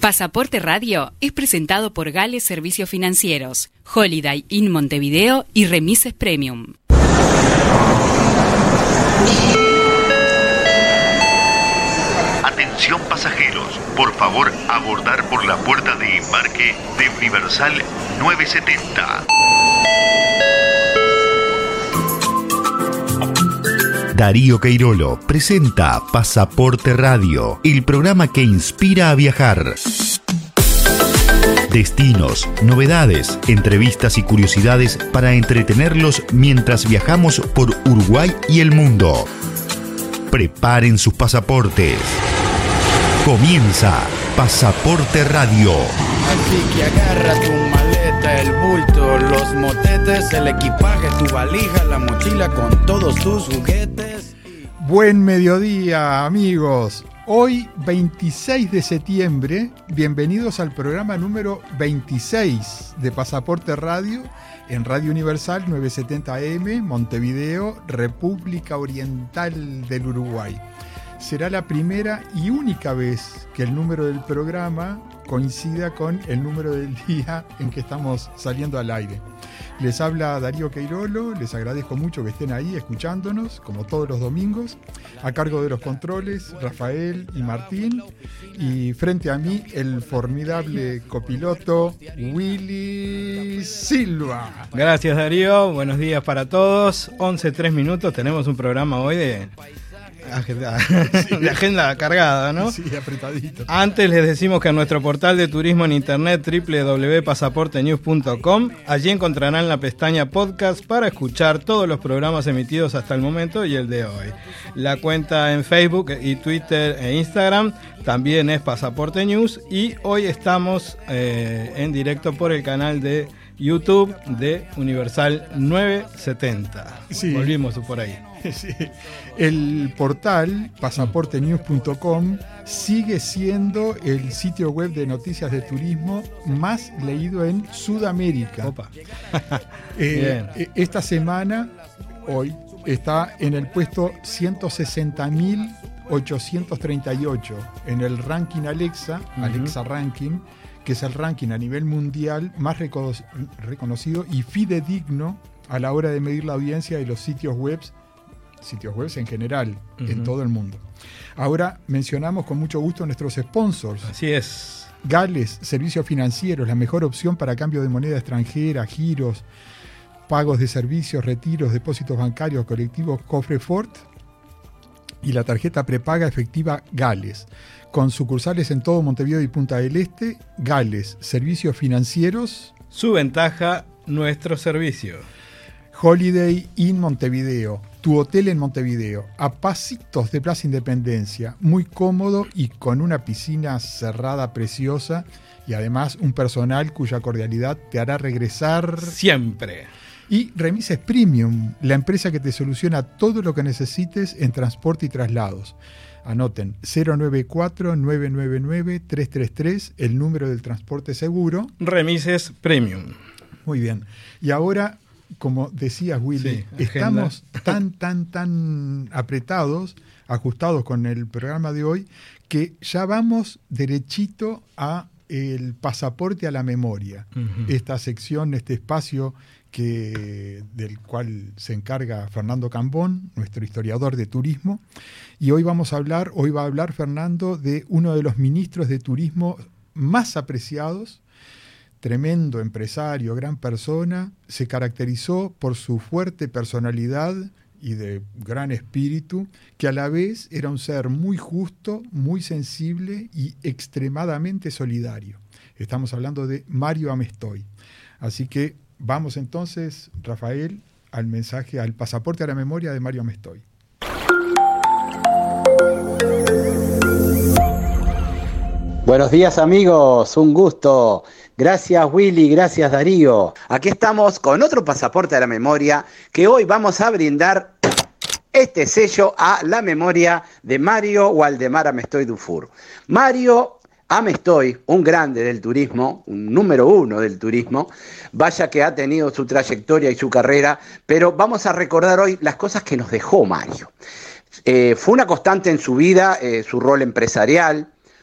Pasaporte Radio es presentado por Gales Servicios Financieros, Holiday Inn Montevideo y Remises Premium. Atención pasajeros, por favor abordar por la puerta de embarque de Universal 970. Darío Queirolo presenta Pasaporte Radio, el programa que inspira a viajar. Destinos, novedades, entrevistas y curiosidades para entretenerlos mientras viajamos por Uruguay y el mundo. Preparen sus pasaportes. Comienza Pasaporte Radio. Así que agarra tu maleta, el bulto, los motetes, el equipaje, tu valija, la mochila con todos tus juguetes. Buen mediodía, amigos. Hoy, 26 de septiembre, bienvenidos al programa número 26 de Pasaporte Radio en Radio Universal 970 AM, Montevideo, República Oriental del Uruguay. Será la primera y única vez que el número del programa coincida con el número del día en que estamos saliendo al aire. Les habla Darío Queirolo, les agradezco mucho que estén ahí escuchándonos, como todos los domingos. A cargo de los controles, Rafael y Martín. Y frente a mí, el formidable copiloto Willy Silva. Gracias, Darío. Buenos días para todos. 11:03, tenemos un programa hoy de agenda cargada, ¿no? Sí, apretadito. Antes les decimos que en nuestro portal de turismo en internet www.pasaportenews.com, allí encontrarán la pestaña podcast para escuchar todos los programas emitidos hasta el momento y el de hoy. La cuenta en Facebook y Twitter e Instagram también es Pasaporte News, y hoy estamos en directo por el canal de YouTube de Universal 970. Sí. Volvimos por ahí. Sí. El portal pasaportenews.com sigue siendo el sitio web de noticias de turismo más leído en Sudamérica. Opa. Esta semana, hoy, está en el puesto 160.838 en el ranking Alexa, Alexa Ranking, que es el ranking a nivel mundial más reconocido y fidedigno a la hora de medir la audiencia de los sitios web en general, en todo el mundo. Ahora mencionamos con mucho gusto nuestros sponsors. Así es. Gales Servicios Financieros, la mejor opción para cambio de moneda extranjera, giros, pagos de servicios, retiros, depósitos bancarios, colectivos, cofre Fort y la tarjeta prepaga efectiva Gales, con sucursales en todo Montevideo y Punta del Este. Gales Servicios Financieros. Su ventaja, nuestro servicio. Holiday Inn Montevideo, tu hotel en Montevideo, a pasitos de Plaza Independencia, muy cómodo y con una piscina cerrada preciosa, y además un personal cuya cordialidad te hará regresar siempre. Y Remises Premium, la empresa que te soluciona todo lo que necesites en transporte y traslados. Anoten, 094-999-333, el número del transporte seguro. Remises Premium. Muy bien. Y ahora, como decías, Willy, sí, estamos tan apretados, ajustados con el programa de hoy, que ya vamos derechito a el pasaporte a la memoria. Esta sección, este espacio del cual se encarga Fernando Cambón, nuestro historiador de turismo. Y hoy va a hablar Fernando de uno de los ministros de turismo más apreciados. Tremendo empresario, gran persona, se caracterizó por su fuerte personalidad y de gran espíritu, que a la vez era un ser muy justo, muy sensible y extremadamente solidario. Estamos hablando de Mario Amestoy. Así que vamos entonces, Rafael, al mensaje, al pasaporte a la memoria de Mario Amestoy. Buenos días, amigos, un gusto. Gracias, Willy, gracias, Darío. Aquí estamos con otro pasaporte a la memoria, que hoy vamos a brindar este sello a la memoria de Mario Waldemar Amestoy Dufour. Mario Amestoy, un grande del turismo, un número uno del turismo, vaya que ha tenido su trayectoria y su carrera, pero vamos a recordar hoy las cosas que nos dejó Mario. Fue una constante en su vida, su rol empresarial,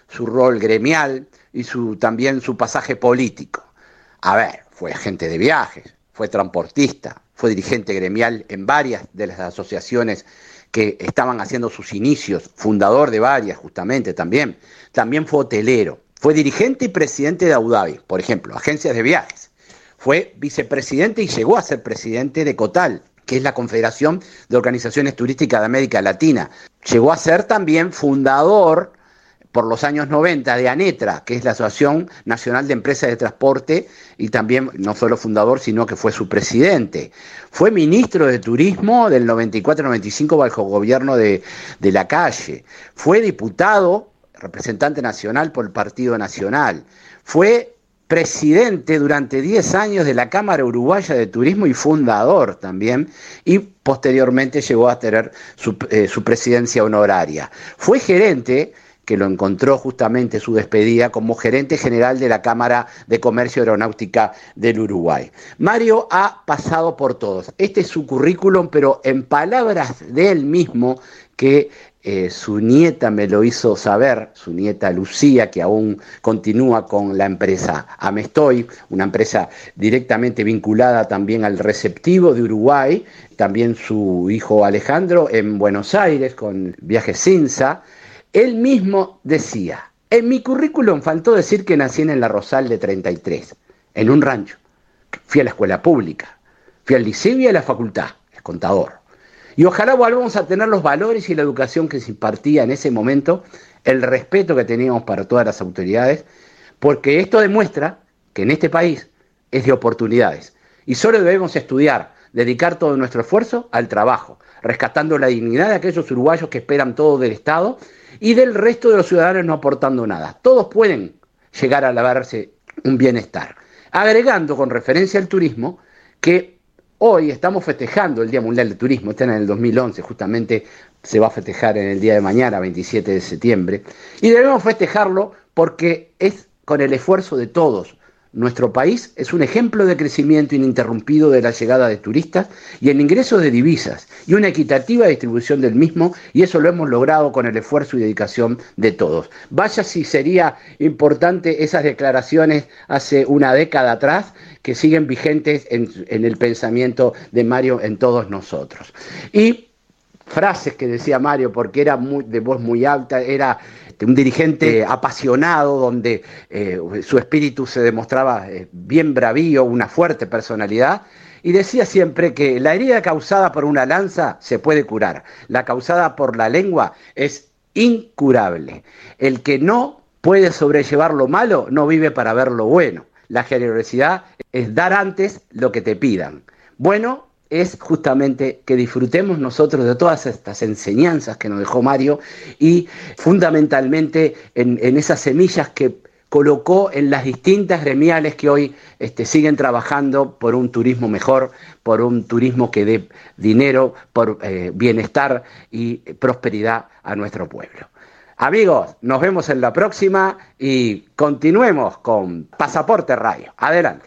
su rol gremial y también su pasaje político. A ver, fue agente de viajes, fue transportista, fue dirigente gremial en varias de las asociaciones que estaban haciendo sus inicios, fundador de varias justamente también fue hotelero, fue dirigente y presidente de Audavi, por ejemplo, agencias de viajes, fue vicepresidente y llegó a ser presidente de COTAL, que es la Confederación de Organizaciones Turísticas de América Latina, llegó a ser también fundador por los años 90 de ANETRA, que es la Asociación Nacional de Empresas de Transporte, y también no solo fundador, sino que fue su presidente. Fue ministro de Turismo del 94-95 bajo gobierno de Lacalle. Fue diputado, representante nacional por el Partido Nacional. Fue presidente durante 10 años de la Cámara Uruguaya de Turismo y fundador también, y posteriormente llegó a tener su presidencia honoraria. Fue gerente, que lo encontró justamente su despedida como gerente general de la Cámara de Comercio Aeronáutica del Uruguay. Mario ha pasado por todos. Este es su currículum, pero en palabras de él mismo, que su nieta me lo hizo saber, su nieta Lucía, que aún continúa con la empresa Amestoy, una empresa directamente vinculada también al receptivo de Uruguay, también su hijo Alejandro en Buenos Aires con Viajes Cinza. Él mismo decía, en mi currículum faltó decir que nací en la Rosal de 33, en un rancho. Fui a la escuela pública, fui al liceo y a la facultad, el contador. Y ojalá volvamos a tener los valores y la educación que se impartía en ese momento, el respeto que teníamos para todas las autoridades, porque esto demuestra que en este país es de oportunidades. Y solo debemos estudiar, dedicar todo nuestro esfuerzo al trabajo, rescatando la dignidad de aquellos uruguayos que esperan todo del Estado y del resto de los ciudadanos no aportando nada. Todos pueden llegar a lavarse un bienestar. Agregando con referencia al turismo que hoy estamos festejando el Día Mundial del Turismo, está en el 2011, justamente se va a festejar en el día de mañana, 27 de septiembre, y debemos festejarlo porque es con el esfuerzo de todos. Nuestro país es un ejemplo de crecimiento ininterrumpido de la llegada de turistas y el ingreso de divisas y una equitativa distribución del mismo, y eso lo hemos logrado con el esfuerzo y dedicación de todos. Vaya si sería importante esas declaraciones hace una década atrás que siguen vigentes en el pensamiento de Mario en todos nosotros. Y frases que decía Mario, porque era de voz muy alta, era un dirigente apasionado, donde su espíritu se demostraba bien bravío, una fuerte personalidad, y decía siempre que la herida causada por una lanza se puede curar, la causada por la lengua es incurable. El que no puede sobrellevar lo malo no vive para ver lo bueno. La generosidad es dar antes lo que te pidan. Bueno, es justamente que disfrutemos nosotros de todas estas enseñanzas que nos dejó Mario y fundamentalmente en esas semillas que colocó en las distintas gremiales que hoy siguen trabajando por un turismo mejor, por un turismo que dé dinero, por bienestar y prosperidad a nuestro pueblo. Amigos, nos vemos en la próxima y continuemos con Pasaporte Radio. Adelante.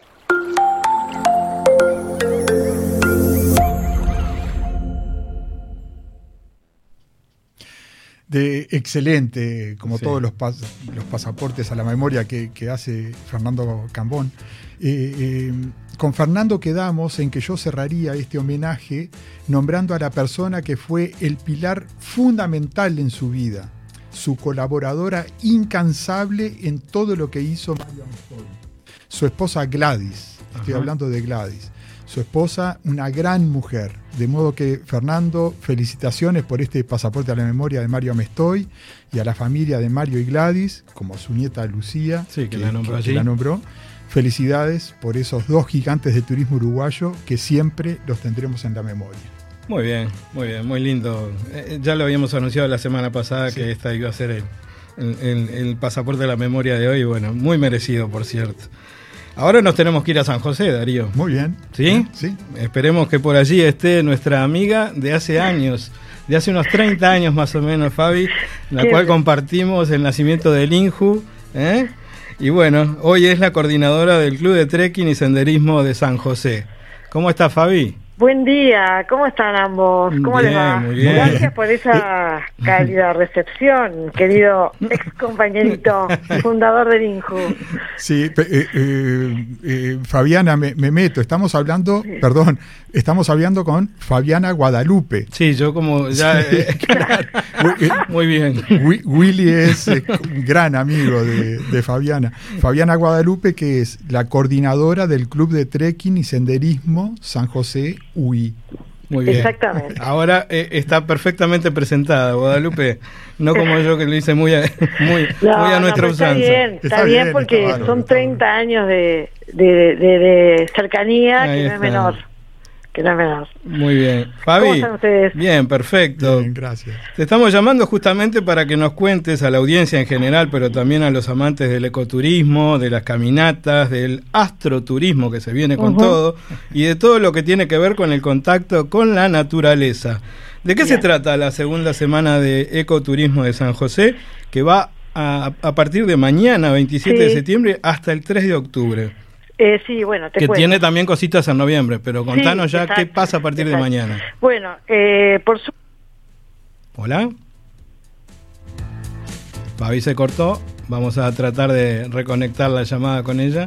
Excelente, como sí, todos los pasaportes a la memoria que hace Fernando Cambón. Con Fernando quedamos en que yo cerraría este homenaje nombrando a la persona que fue el pilar fundamental en su vida, su colaboradora incansable en todo lo que hizo Mario Amestoy, su esposa Gladys. Estoy hablando de Gladys. Su esposa, una gran mujer. De modo que, Fernando, felicitaciones por este pasaporte a la memoria de Mario Amestoy y a la familia de Mario y Gladys, como su nieta Lucía, sí, que la nombró. Felicidades por esos dos gigantes del turismo uruguayo que siempre los tendremos en la memoria. Muy bien, muy lindo. Ya lo habíamos anunciado la semana pasada, sí, que esta iba a ser el pasaporte a la memoria de hoy. Y bueno, muy merecido, por cierto. Ahora nos tenemos que ir a San José, Darío. Muy bien. ¿Sí? Sí. Esperemos que por allí esté nuestra amiga de hace años, de hace unos 30 años más o menos, Fabi, la cual compartimos el nacimiento del INJU, y hoy es la coordinadora del Club de Trekking y Senderismo de San José. ¿Cómo estás, Fabi? Buen día, ¿cómo están ambos? ¿Cómo Bien, les va? muy bien. Gracias por esa cálida recepción, querido ex compañerito, fundador del INJU. Sí, Fabiana, me meto. Estamos hablando con Fabiana Guadalupe. Sí, yo como ya... claro. Muy bien. Willy es un gran amigo de Fabiana. Fabiana Guadalupe, que es la coordinadora del Club de Trekking y Senderismo San José UI. Muy bien. Exactamente. Ahora está perfectamente presentada, Guadalupe. No como yo, que lo hice muy a nuestra usanza. Está bien porque está son 30 años de cercanía, Ahí que no es menor. Muy bien. Fabi, ¿Cómo están ustedes? Bien, perfecto. Bien, gracias. Te estamos llamando justamente para que nos cuentes a la audiencia en general, pero también a los amantes del ecoturismo, de las caminatas, del astroturismo que se viene con todo, y de todo lo que tiene que ver con el contacto con la naturaleza. ¿De qué se trata la segunda semana de ecoturismo de San José, que va a partir de mañana, 27 de septiembre, hasta el 3 de octubre? Sí, bueno, te que cuento. Tiene también cositas en noviembre, pero contanos Sí, ya exacto, qué pasa a partir de mañana. Bueno, por su... Hola. Fabi se cortó. Vamos a tratar de reconectar la llamada con ella.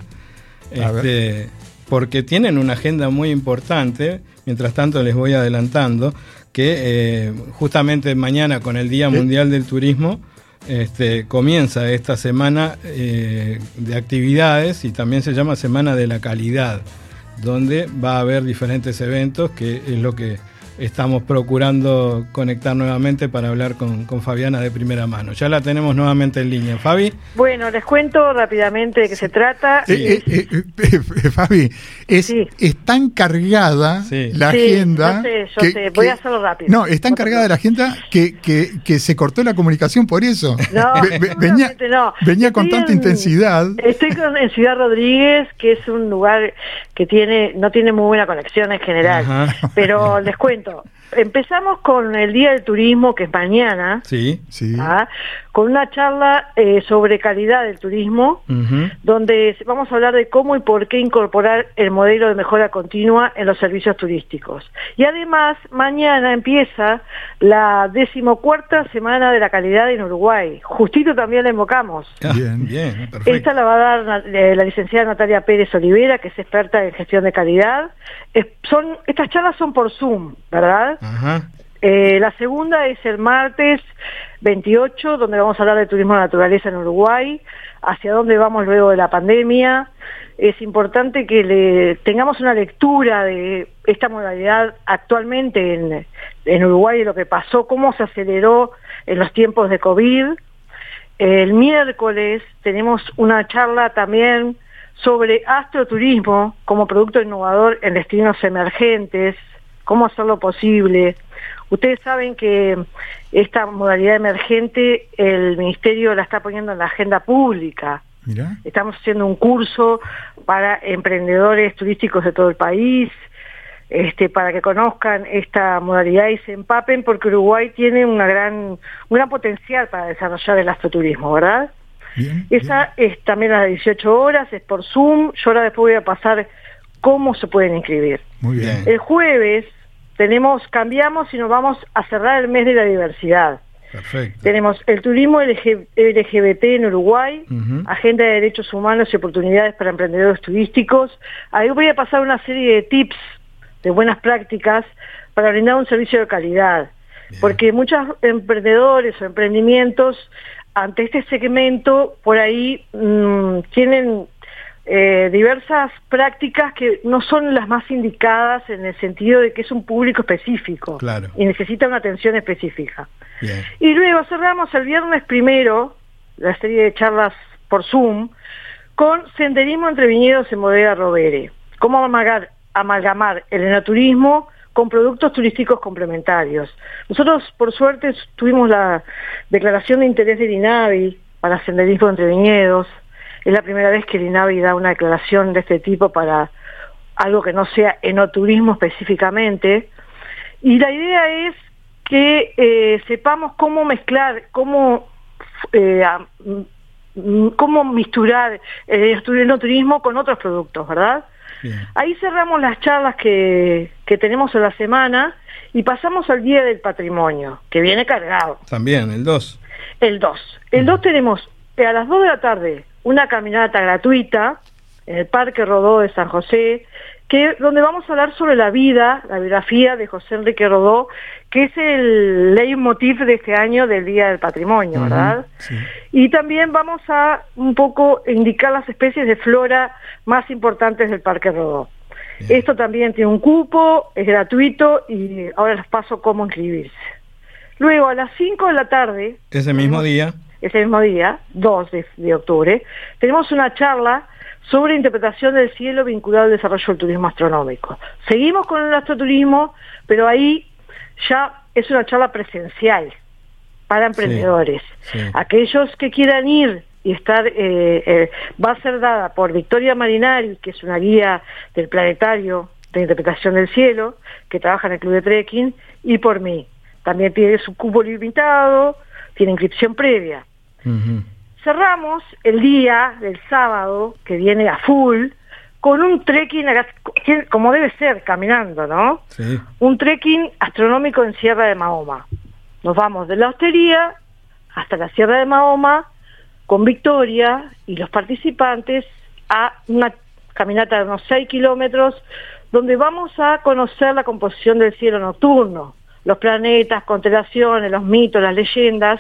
Porque tienen una agenda muy importante. Mientras tanto les voy adelantando que justamente mañana, con el Día Mundial del Turismo, comienza esta semana de actividades, y también se llama Semana de la Calidad, donde va a haber diferentes eventos, que es lo que estamos procurando conectar nuevamente para hablar con Fabiana de primera mano. Ya la tenemos nuevamente en línea. Fabi. Bueno, les cuento rápidamente de qué se trata. Fabi, es tan cargada la agenda. Yo sé, voy a hacerlo rápido. No, es tan cargada la agenda que se cortó la comunicación por eso. No, venía con tanta intensidad. Estoy en Ciudad Rodríguez, que es un lugar que no tiene muy buena conexión en general. Ajá. Pero les cuento. Empezamos con el Día del Turismo, que es mañana, con una charla sobre calidad del turismo, donde vamos a hablar de cómo y por qué incorporar el modelo de mejora continua en los servicios turísticos. Y además, mañana empieza la 14ª Semana de la Calidad en Uruguay. Justito también la invocamos. Bien, perfecto. Esta la va a dar la licenciada Natalia Pérez Olivera, que es experta en gestión de calidad. Estas charlas son por Zoom, ¿verdad? Ajá. La segunda es el martes 28, donde vamos a hablar de turismo de naturaleza en Uruguay, hacia dónde vamos luego de la pandemia. Es importante que tengamos una lectura de esta modalidad actualmente en Uruguay, de lo que pasó, cómo se aceleró en los tiempos de COVID. El miércoles tenemos una charla también sobre astroturismo como producto innovador en destinos emergentes, cómo hacerlo posible. Ustedes saben que esta modalidad emergente el Ministerio la está poniendo en la agenda pública. Mirá. Estamos haciendo un curso para emprendedores turísticos de todo el país, para que conozcan esta modalidad y se empapen, porque Uruguay tiene un gran potencial para desarrollar el astroturismo, ¿verdad? Esa es también a las 18 horas, es por Zoom. Yo ahora después voy a pasar cómo se pueden inscribir. Muy bien. El jueves cambiamos y nos vamos a cerrar el mes de la diversidad. Perfecto. Tenemos el turismo LGBT en Uruguay, agenda de derechos humanos y oportunidades para emprendedores turísticos. Ahí voy a pasar una serie de tips, de buenas prácticas, para brindar un servicio de calidad. Bien. Porque muchos emprendedores o emprendimientos, ante este segmento, por ahí tienen diversas prácticas que no son las más indicadas, en el sentido de que es un público específico. Claro. Y necesita una atención específica. Bien. Y luego cerramos el viernes primero la serie de charlas por Zoom con senderismo entre viñedos en Bodega Rovere. Cómo amalgamar el enoturismo con productos turísticos complementarios. Nosotros, por suerte, tuvimos la declaración de interés del INAVI para senderismo entre viñedos. Es la primera vez que el INAVI da una declaración de este tipo para algo que no sea enoturismo específicamente. Y la idea es que sepamos cómo mezclar, cómo misturar el enoturismo con otros productos, ¿verdad? Bien. Ahí cerramos las charlas que tenemos en la semana y pasamos al Día del Patrimonio, que viene cargado. También, el 2. El 2. El 2 tenemos a las 2 de la tarde una caminata gratuita en el Parque Rodó de San José, donde vamos a hablar sobre la vida, la biografía de José Enrique Rodó, que es el leitmotiv de este año del Día del Patrimonio, ¿verdad? Sí. Y también vamos a un poco indicar las especies de flora más importantes del Parque Rodó. Bien. Esto también tiene un cupo, es gratuito y ahora les paso cómo inscribirse. Luego a las 5 de la tarde... Ese mismo día, 2 de octubre, tenemos una charla sobre interpretación del cielo vinculado al desarrollo del turismo astronómico. Seguimos con el astroturismo, pero ahí ya es una charla presencial para emprendedores. Sí. Aquellos que quieran ir y estar, va a ser dada por Victoria Marinari, que es una guía del planetario de interpretación del cielo, que trabaja en el Club de Trekking, y por mí. También tiene su cupo limitado, tiene inscripción previa. Uh-huh. Cerramos el día del sábado, que viene a full, con un trekking, como debe ser, caminando, ¿no? Sí. Un trekking astronómico en Sierra de Mahoma. Nos vamos de la hostería hasta la Sierra de Mahoma, con Victoria y los participantes, a una caminata de unos 6 kilómetros, donde vamos a conocer la composición del cielo nocturno, los planetas, constelaciones, los mitos, las leyendas,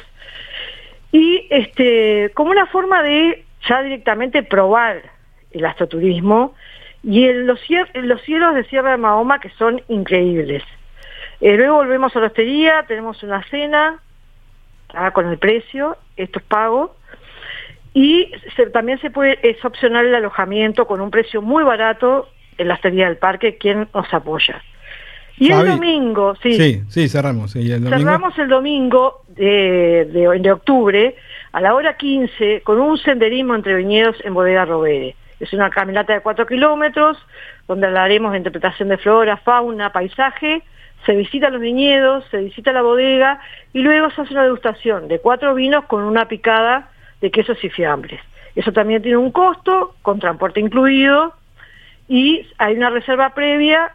y como una forma de ya directamente probar el astroturismo y en los cielos de Sierra de Mahoma, que son increíbles. Luego volvemos a la hostería, tenemos una cena con el precio, esto es pago, y también es opcional el alojamiento con un precio muy barato en la hostería del parque, quien nos apoya. Y Fabi, el domingo, sí, cerramos. ¿Y el domingo? Cerramos el domingo de octubre a la hora 15 con un senderismo entre viñedos en Bodega Rovere. Es una caminata de 4 kilómetros donde hablaremos de interpretación de flora, fauna, paisaje, se visitan los viñedos, se visita la bodega y luego se hace una degustación de 4 vinos con una picada de quesos y fiambres. Eso también tiene un costo, con transporte incluido, y hay una reserva previa.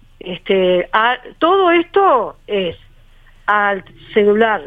Todo esto es al celular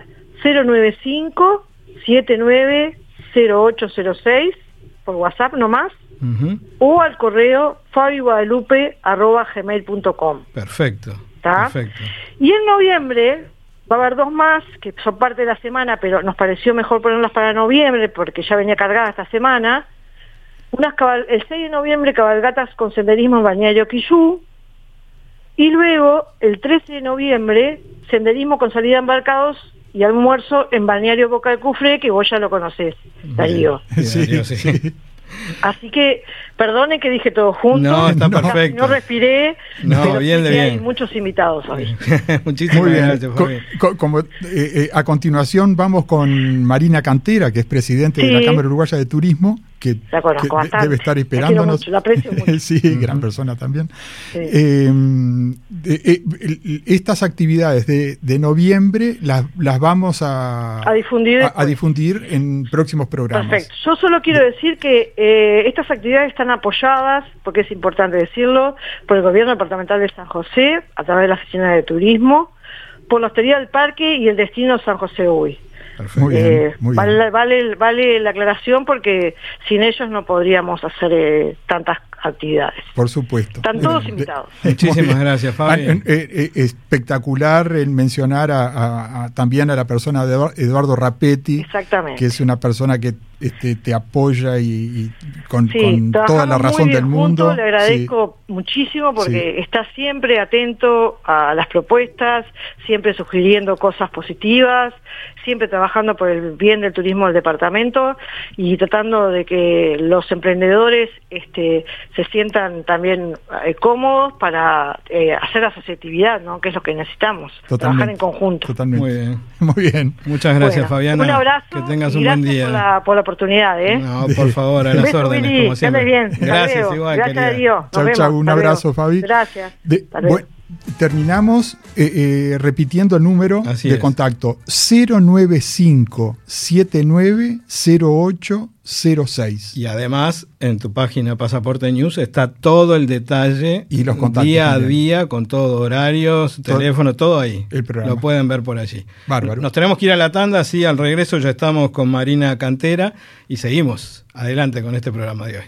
095-790806 por WhatsApp nomás, uh-huh, o al correo fabioguadalupe@gmail.com. Perfecto. Y en noviembre va a haber 2 más que son parte de la semana, pero nos pareció mejor ponerlas para noviembre porque ya venía cargada esta semana. El 6 de noviembre, cabalgatas con senderismo en Balneario Quillú. Y luego, el 13 de noviembre, senderismo con salida a embarcados y almuerzo en Balneario Boca del Cufré, que vos ya lo conocés, Darío. Sí. Así que, perdone que dije todo junto. No, está perfecto. No respiré. No, bien. Hay muchos invitados hoy. Muchísimas gracias, Fabi. A continuación vamos con Marina Cantera, que es presidente de la Cámara Uruguaya de Turismo, que debe estar esperándonos. La aprecio mucho. Sí, gran persona también. Sí. Estas actividades de noviembre las vamos a difundir en próximos programas. Perfecto. Yo solo quiero decir que estas actividades están apoyadas, porque es importante decirlo, por el Gobierno Departamental de San José, a través de la Oficina de Turismo, por la Hostería del Parque y el Destino San José Uy. Muy bien. Vale la aclaración porque sin ellos no podríamos hacer tantas actividades. Por supuesto. Están todos invitados. Muchísimas gracias, Fabi. Espectacular el mencionar también a la persona de Eduardo Rapetti. Exactamente. Que es una persona que te apoya y con toda la razón del mundo. Juntos, le agradezco muchísimo porque está siempre atento a las propuestas, siempre sugiriendo cosas positivas, siempre trabajando por el bien del turismo del departamento y tratando de que los emprendedores se sientan también cómodos para hacer asociatividad, ¿no? Que es lo que necesitamos. Totalmente. Trabajar en conjunto. Totalmente. Muy bien. Muchas gracias, Fabiana. Un abrazo. Que tengas un buen día. Por la oportunidad, No, por favor, a las órdenes, Willy, como siempre. Bien. Gracias, igual, gracias a Dios. Chau, un abrazo, Fabi. Gracias. terminamos repitiendo el número de contacto: 095-790806. Y además, en tu página Pasaporte News está todo el detalle y los contactos día a día, con todo, horarios, teléfono, todo ahí. El programa. Lo pueden ver por allí. Bárbaro. Nos tenemos que ir a la tanda, sí, al regreso ya estamos con Marina Cantera y seguimos adelante con este programa de hoy.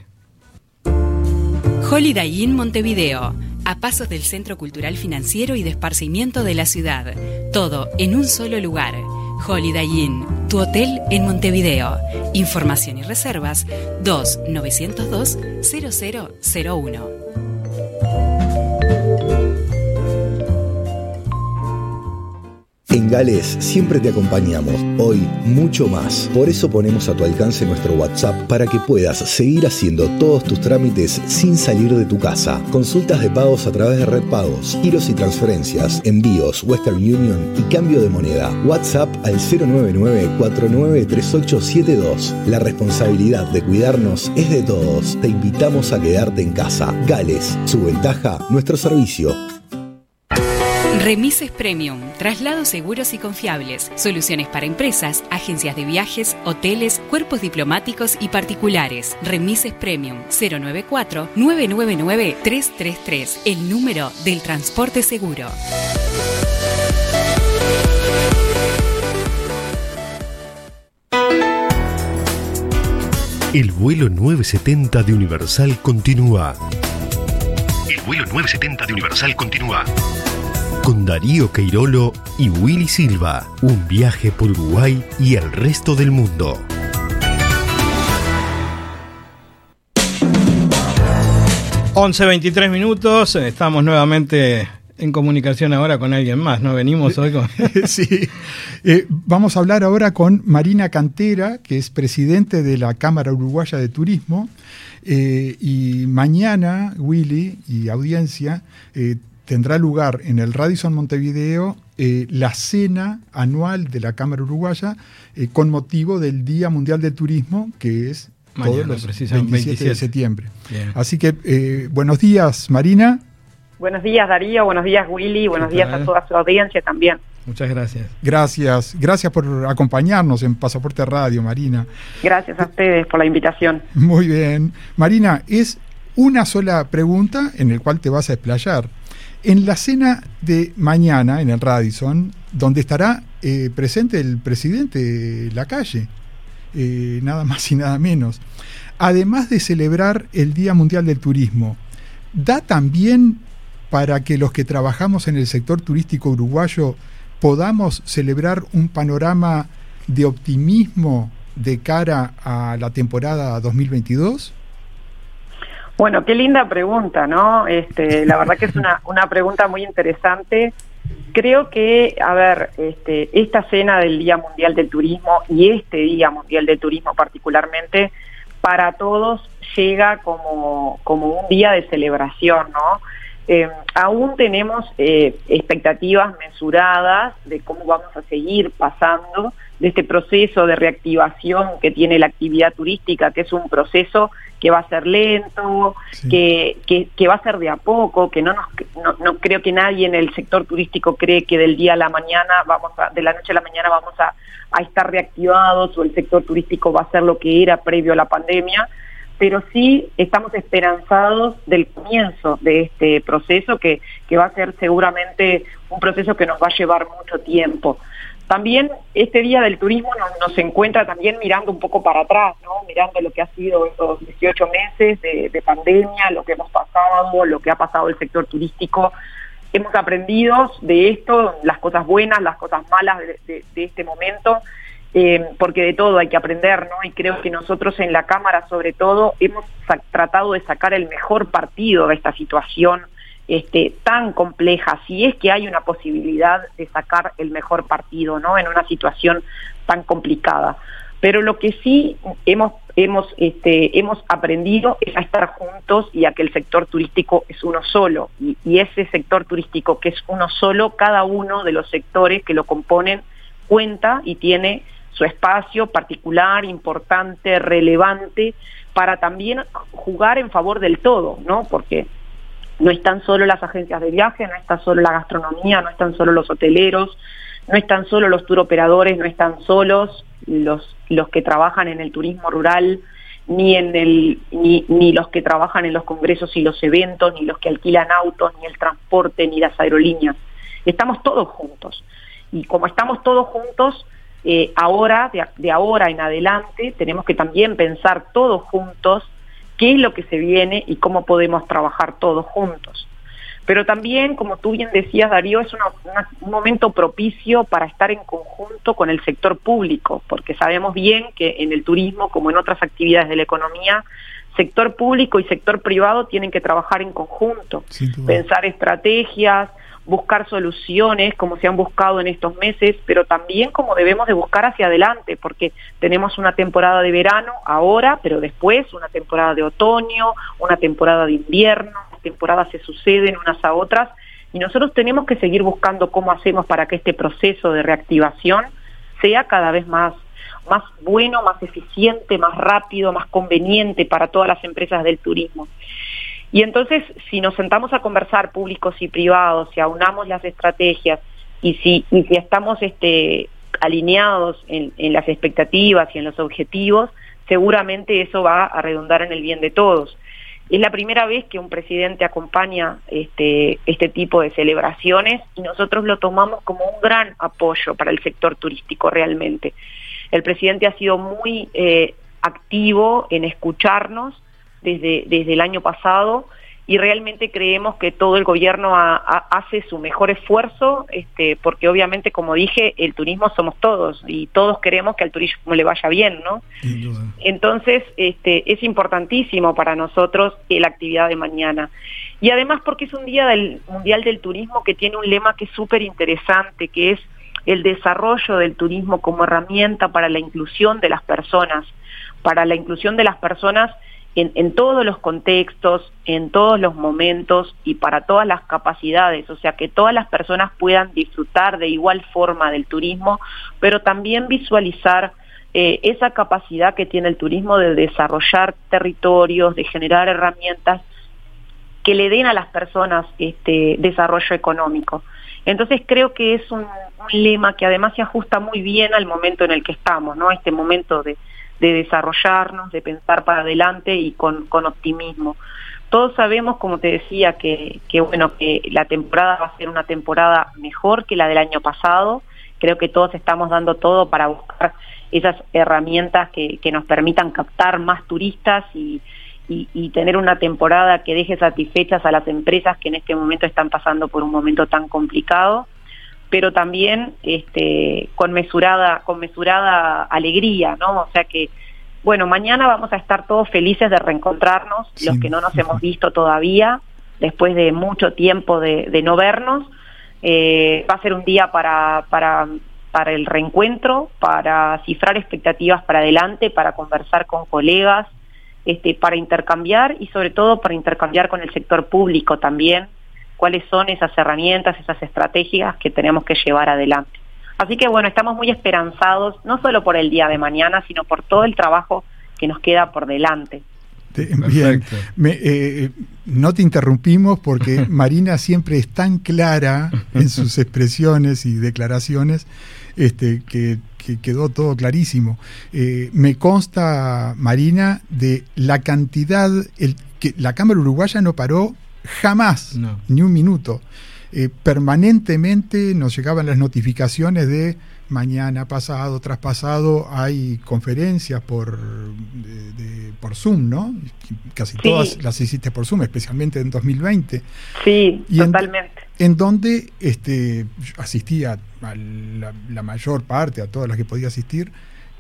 Holiday Inn Montevideo, a pasos del Centro Cultural Financiero y de Esparcimiento de la ciudad. Todo en un solo lugar. Holiday Inn, tu hotel en Montevideo. Información y reservas 2-902-0001. En Gales siempre te acompañamos, hoy mucho más. Por eso ponemos a tu alcance nuestro WhatsApp para que puedas seguir haciendo todos tus trámites sin salir de tu casa. Consultas de pagos a través de Red Pagos, giros y transferencias, envíos, Western Union y cambio de moneda. WhatsApp al 099-493872. La responsabilidad de cuidarnos es de todos. Te invitamos a quedarte en casa. Gales, su ventaja, nuestro servicio. Remises Premium, traslados seguros y confiables, soluciones para empresas, agencias de viajes, hoteles, cuerpos diplomáticos y particulares. Remises Premium, 094-999-333, el número del transporte seguro. El vuelo 970 de Universal continúa. El vuelo 970 de Universal continúa. Con Darío Queirolo y Willy Silva. Un viaje por Uruguay y el resto del mundo. (11:23). Estamos nuevamente en comunicación ahora con alguien más, ¿no? Venimos hoy con... Sí. Vamos a hablar ahora con Marina Cantera, que es presidente de la Cámara Uruguaya de Turismo. Y mañana, Willy y audiencia, tendrá lugar en el Radisson Montevideo la cena anual de la Cámara Uruguaya con motivo del Día Mundial del Turismo, que es mañana, todos los 27 de septiembre. Bien. Así que buenos días, Marina. Buenos días, Darío. Buenos días, Willy. Buenos días a toda su audiencia también. Muchas gracias. Gracias por acompañarnos en Pasaporte Radio, Marina. Gracias a ustedes por la invitación. Muy bien. Marina, es una sola pregunta en la cual te vas a explayar. En la cena de mañana en el Radisson, donde estará presente el presidente Lacalle, nada más y nada menos, además de celebrar el Día Mundial del Turismo, ¿da también para que los que trabajamos en el sector turístico uruguayo podamos celebrar un panorama de optimismo de cara a la temporada 2022? Bueno, qué linda pregunta, ¿no? La verdad que es una pregunta muy interesante. Creo que, esta cena del Día Mundial del Turismo y este Día Mundial del Turismo particularmente, para todos llega como un día de celebración, ¿no? Aún tenemos expectativas mensuradas de cómo vamos a seguir pasando de este proceso de reactivación que tiene la actividad turística, que es un proceso que va a ser lento, sí, que va a ser de a poco, que no creo que nadie en el sector turístico cree que del día a la mañana de la noche a la mañana vamos a estar reactivados, o el sector turístico va a ser lo que era previo a la pandemia, pero sí estamos esperanzados del comienzo de este proceso que va a ser seguramente un proceso que nos va a llevar mucho tiempo. También este Día del Turismo nos encuentra también mirando un poco para atrás, ¿no? Mirando lo que ha sido estos 18 meses de pandemia, lo que hemos pasado, lo que ha pasado el sector turístico. Hemos aprendido de esto, las cosas buenas, las cosas malas de este momento, porque de todo hay que aprender, ¿no? Y creo que nosotros en la Cámara, sobre todo, hemos tratado de sacar el mejor partido de esta situación tan compleja, si es que hay una posibilidad de sacar el mejor partido, ¿no? En una situación tan complicada. Pero lo que sí hemos aprendido es a estar juntos y a que el sector turístico es uno solo, y ese sector turístico que es uno solo, cada uno de los sectores que lo componen cuenta y tiene su espacio particular, importante, relevante, para también jugar en favor del todo, ¿no? Porque No están solo las agencias de viaje, no está solo la gastronomía, no están solo los hoteleros, no están solo los tour operadores, no están solos los que trabajan en el turismo rural, ni los que trabajan en los congresos y los eventos, ni los que alquilan autos, ni el transporte, ni las aerolíneas. Estamos todos juntos. Y como estamos todos juntos, ahora, de ahora en adelante, tenemos que también pensar todos juntos qué es lo que se viene y cómo podemos trabajar todos juntos. Pero también, como tú bien decías, Darío, es un momento propicio para estar en conjunto con el sector público, porque sabemos bien que en el turismo, como en otras actividades de la economía, sector público y sector privado tienen que trabajar en conjunto, pensar estrategias, buscar soluciones como se han buscado en estos meses, pero también como debemos de buscar hacia adelante, porque tenemos una temporada de verano ahora, pero después una temporada de otoño, una temporada de invierno, las temporadas se suceden unas a otras, y nosotros tenemos que seguir buscando cómo hacemos para que este proceso de reactivación sea cada vez más bueno, más eficiente, más rápido, más conveniente para todas las empresas del turismo. Y entonces, si nos sentamos a conversar públicos y privados, si aunamos las estrategias y si estamos alineados en las expectativas y en los objetivos, seguramente eso va a redundar en el bien de todos. Es la primera vez que un presidente acompaña este tipo de celebraciones y nosotros lo tomamos como un gran apoyo para el sector turístico realmente. El presidente ha sido muy activo en escucharnos desde el año pasado y realmente creemos que todo el gobierno hace su mejor esfuerzo, porque obviamente, como dije, el turismo somos todos y todos queremos que al turismo le vaya bien, ¿no? Entonces, es importantísimo para nosotros la actividad de mañana. Y además porque es un día del Mundial del Turismo que tiene un lema que es súper interesante, que es el desarrollo del turismo como herramienta para la inclusión de las personas, en todos los contextos, en todos los momentos y para todas las capacidades, o sea que todas las personas puedan disfrutar de igual forma del turismo, pero también visualizar esa capacidad que tiene el turismo de desarrollar territorios, de generar herramientas que le den a las personas desarrollo económico. Entonces creo que es un lema que además se ajusta muy bien al momento en el que estamos, ¿no? Este momento de desarrollarnos, de pensar para adelante y con optimismo. Todos sabemos, como te decía, que la temporada va a ser una temporada mejor que la del año pasado. Creo que todos estamos dando todo para buscar esas herramientas que nos permitan captar más turistas y tener una temporada que deje satisfechas a las empresas que en este momento están pasando por un momento tan complicado, pero también con mesurada alegría, ¿no? O sea que, mañana vamos a estar todos felices de reencontrarnos, los que no nos hemos visto todavía, después de mucho tiempo de no vernos. Va a ser un día para el reencuentro, para cifrar expectativas para adelante, para conversar con colegas, para intercambiar y sobre todo para intercambiar con el sector público también, cuáles son esas herramientas, esas estrategias que tenemos que llevar adelante. Así que estamos muy esperanzados, no solo por el día de mañana, sino por todo el trabajo que nos queda por delante. Bien, no te interrumpimos porque Marina siempre es tan clara en sus expresiones y declaraciones que quedó todo clarísimo. Me consta, Marina, de la cantidad, que la Cámara Uruguaya no paró jamás, ni un minuto. Permanentemente nos llegaban las notificaciones de mañana, pasado, traspasado, hay conferencias por Zoom, ¿no? Casi todas las hiciste por Zoom, especialmente en 2020. Sí, y totalmente. En donde asistía a la mayor parte, a todas las que podía asistir,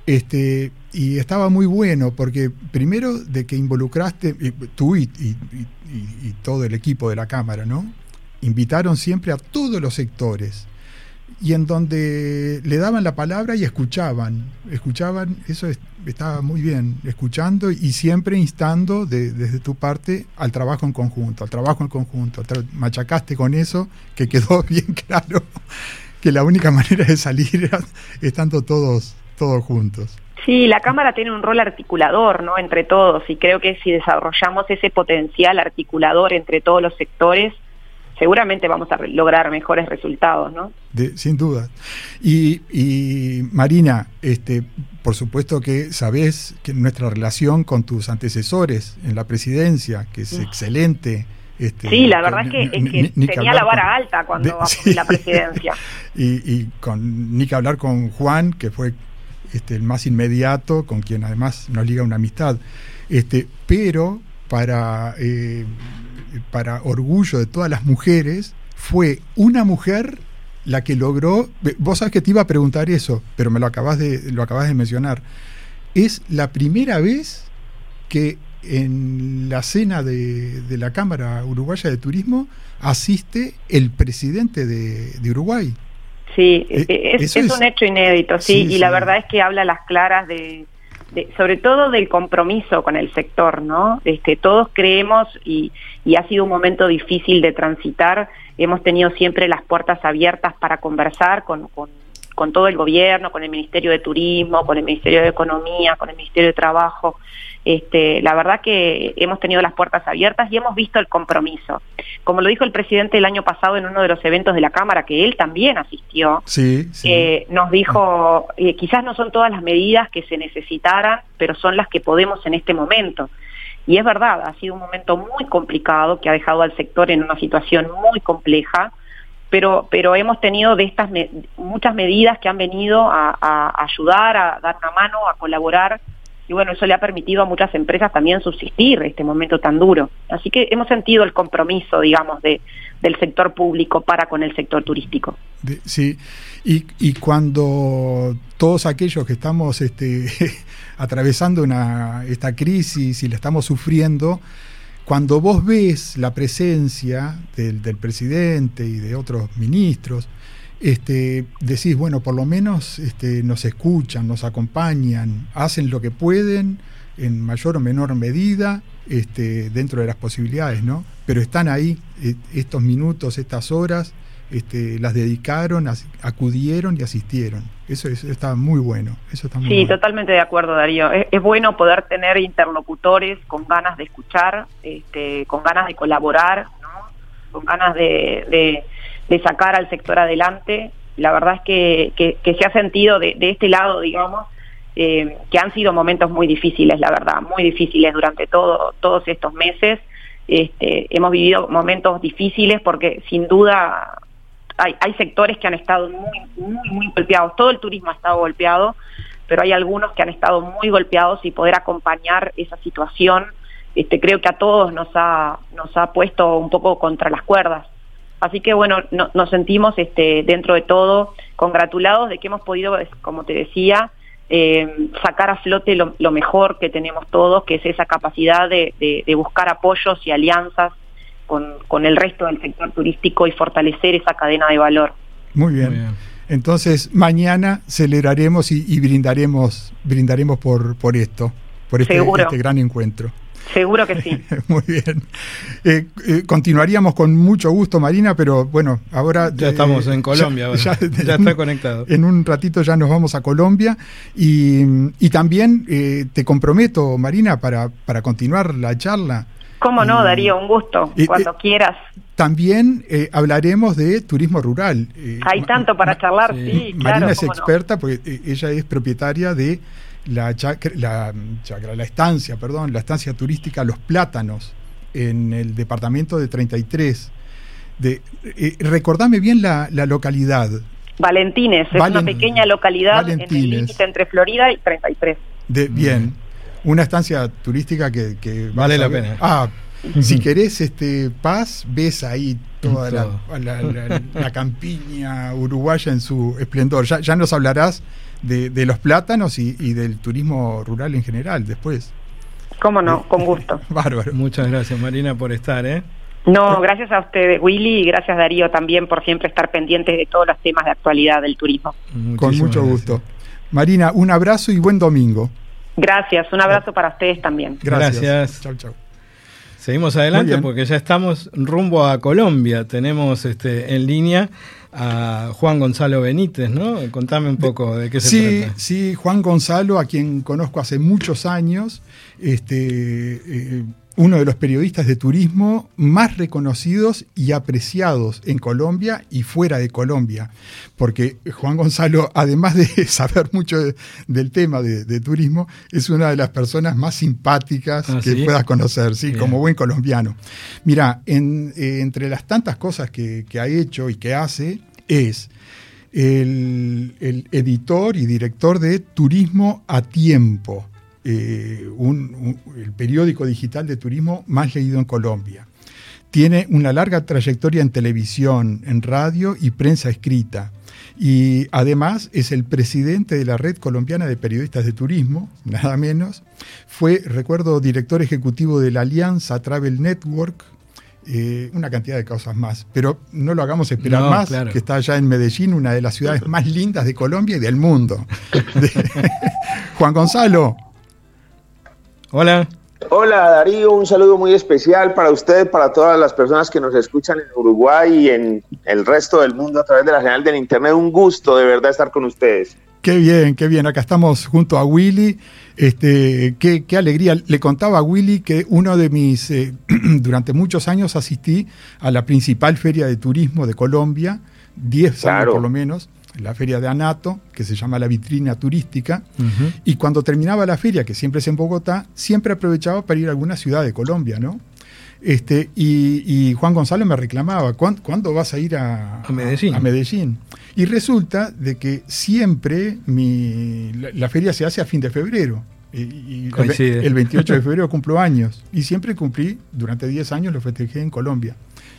y estaba muy bueno, porque primero de que involucraste, tú y todo el equipo de la Cámara, ¿no? Invitaron siempre a todos los sectores, y en donde le daban la palabra y escuchaban, eso estaba muy bien, escuchando y siempre instando desde tu parte al trabajo en conjunto, machacaste con eso, que quedó bien claro que la única manera de salir era estando todos juntos. Sí, la Cámara tiene un rol articulador, ¿no?, entre todos, y creo que si desarrollamos ese potencial articulador entre todos los sectores, seguramente vamos a lograr mejores resultados, ¿no? Sin duda. Y Marina, por supuesto que sabés que nuestra relación con tus antecesores en la presidencia, que es excelente. Sí, la verdad es que tenía la vara alta cuando asumí la presidencia. Y ni que hablar con Juan, que fue el más inmediato, con quien además nos liga una amistad. Pero para orgullo de todas las mujeres, fue una mujer la que logró. Vos sabés que te iba a preguntar eso, pero lo acabás de mencionar. Es la primera vez que en la cena de la Cámara Uruguaya de Turismo asiste el presidente de Uruguay. Sí, es un hecho inédito, sí, y la verdad es que habla a las claras de sobre todo del compromiso con el sector, ¿no? Todos creemos, y ha sido un momento difícil de transitar, hemos tenido siempre las puertas abiertas para conversar con todo el gobierno, con el Ministerio de Turismo, con el Ministerio de Economía, con el Ministerio de Trabajo. La verdad que hemos tenido las puertas abiertas y hemos visto el compromiso. Como lo dijo el presidente el año pasado en uno de los eventos de la Cámara, que él también asistió, nos dijo, quizás no son todas las medidas que se necesitaran, pero son las que podemos en este momento. Y es verdad, ha sido un momento muy complicado que ha dejado al sector en una situación muy compleja, pero hemos tenido de estas muchas medidas que han venido a ayudar, a dar una mano, a colaborar. Y bueno, eso le ha permitido a muchas empresas también subsistir este momento tan duro. Así que hemos sentido el compromiso, digamos, del sector público para con el sector turístico. Sí, y cuando todos aquellos que estamos atravesando esta crisis y la estamos sufriendo, cuando vos ves la presencia del presidente y de otros ministros, decís, bueno, por lo menos nos escuchan, nos acompañan, hacen lo que pueden en mayor o menor medida dentro de las posibilidades, ¿no? Pero están ahí, estos minutos, estas horas, las dedicaron, acudieron y asistieron. Eso está muy bueno. Eso está muy bueno. Totalmente de acuerdo, Darío. Es bueno poder tener interlocutores con ganas de escuchar, con ganas de colaborar, ¿no? Con ganas de sacar al sector adelante. La verdad es que se ha sentido de este lado, digamos, que han sido momentos muy difíciles, la verdad, muy difíciles durante todos estos meses. Hemos vivido momentos difíciles porque sin duda hay sectores que han estado muy golpeados. Todo el turismo ha estado golpeado, pero hay algunos que han estado muy golpeados, y poder acompañar esa situación, creo que a todos nos ha puesto un poco contra las cuerdas. Así que bueno, nos sentimos dentro de todo congratulados de que hemos podido, como te decía, sacar a flote lo mejor que tenemos todos, que es esa capacidad de buscar apoyos y alianzas con el resto del sector turístico y fortalecer esa cadena de valor. Muy bien. Entonces mañana celebraremos y brindaremos por esto, por este gran encuentro. Seguro que sí. Muy bien. Continuaríamos con mucho gusto, Marina, pero bueno, ahora... Ya estamos en Colombia, ya está conectado. En un ratito ya nos vamos a Colombia y también te comprometo, Marina, para continuar la charla. ¿Cómo no, Darío? Un gusto, cuando quieras. También hablaremos de turismo rural. Hay tanto para charlar, sí, claro. Marina es experta porque ella es propietaria de la estancia turística Los Plátanos, en el departamento de 33. Recordame bien la localidad. Valentines, es una pequeña localidad en el límite entre Florida y 33. Bien, una estancia turística que vale la pena. Si querés paz, ves ahí toda la campiña uruguaya en su esplendor. Ya nos hablarás de los plátanos y del turismo rural en general después. Cómo no, con gusto. Bárbaro. Muchas gracias, Marina, por estar, No, gracias a ustedes, Willy, y gracias, Darío, también por siempre estar pendientes de todos los temas de actualidad del turismo. Con mucho gusto. Marina, un abrazo y buen domingo. Gracias, un abrazo para ustedes también. Gracias. Chau. Seguimos adelante porque ya estamos rumbo a Colombia. Tenemos en línea a Juan Gonzalo Benítez, ¿no? Contame un poco de qué se trata. Sí, Juan Gonzalo, a quien conozco hace muchos años, uno de los periodistas de turismo más reconocidos y apreciados en Colombia y fuera de Colombia, porque Juan Gonzalo, además de saber mucho del tema de turismo, es una de las personas más simpáticas que puedas conocer, ¿sí? Como buen colombiano. Mira, entre las tantas cosas que ha hecho y que hace, es el editor y director de Turismo a Tiempo, el periódico digital de turismo más leído en Colombia. Tiene una larga trayectoria en televisión, en radio y prensa escrita. Y además es el presidente de la Red Colombiana de Periodistas de Turismo, nada menos. Fue, recuerdo, director ejecutivo de la Alianza Travel Network, una cantidad de cosas más. Pero no lo hagamos esperar más, claro, que está allá en Medellín, una de las ciudades más lindas de Colombia y del mundo. Juan Gonzalo. Hola. Hola Darío, un saludo muy especial para usted, para todas las personas que nos escuchan en Uruguay y en el resto del mundo a través de la señal del internet. Un gusto de verdad estar con ustedes. Qué bien, acá estamos junto a Willy. Qué alegría. Le contaba a Willy que uno de mis, durante muchos años asistí a la principal feria de turismo de Colombia, 10 años por lo menos, la feria de Anato, que se llama la vitrina turística, y cuando terminaba la feria, que siempre es en Bogotá, siempre aprovechaba para ir a alguna ciudad de Colombia, ¿no? Y Juan Gonzalo me reclamaba, ¿cuándo vas a ir a Medellín? Y resulta de que siempre la feria se hace a fin de febrero, y el 28 de febrero cumplo años, y siempre cumplí, durante 10 años lo festejé en Colombia.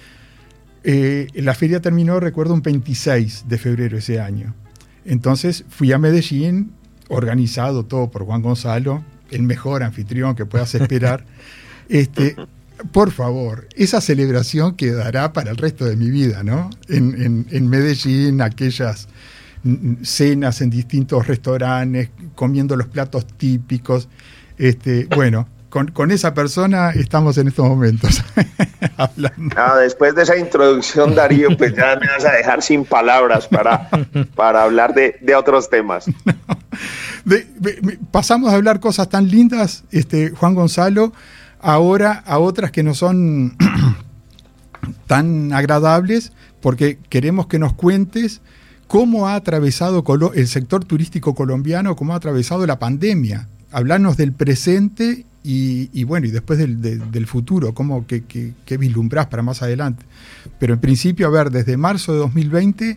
La feria terminó, recuerdo, un 26 de febrero ese año. Entonces fui a Medellín, organizado todo por Juan Gonzalo, el mejor anfitrión que puedas esperar. Por favor, esa celebración quedará para el resto de mi vida, ¿no? En Medellín, aquellas cenas en distintos restaurantes, comiendo los platos típicos. Bueno, con esa persona estamos en estos momentos hablando. No, después de esa introducción, Darío, pues ya me vas a dejar sin palabras para hablar de otros temas. No. Pasamos a hablar cosas tan lindas, Juan Gonzalo, ahora a otras que no son tan agradables, porque queremos que nos cuentes cómo ha atravesado el sector turístico colombiano, cómo ha atravesado la pandemia. Hablarnos del presente y bueno, y después del futuro, qué vislumbrás para más adelante. Pero en principio, a ver, desde marzo de 2020,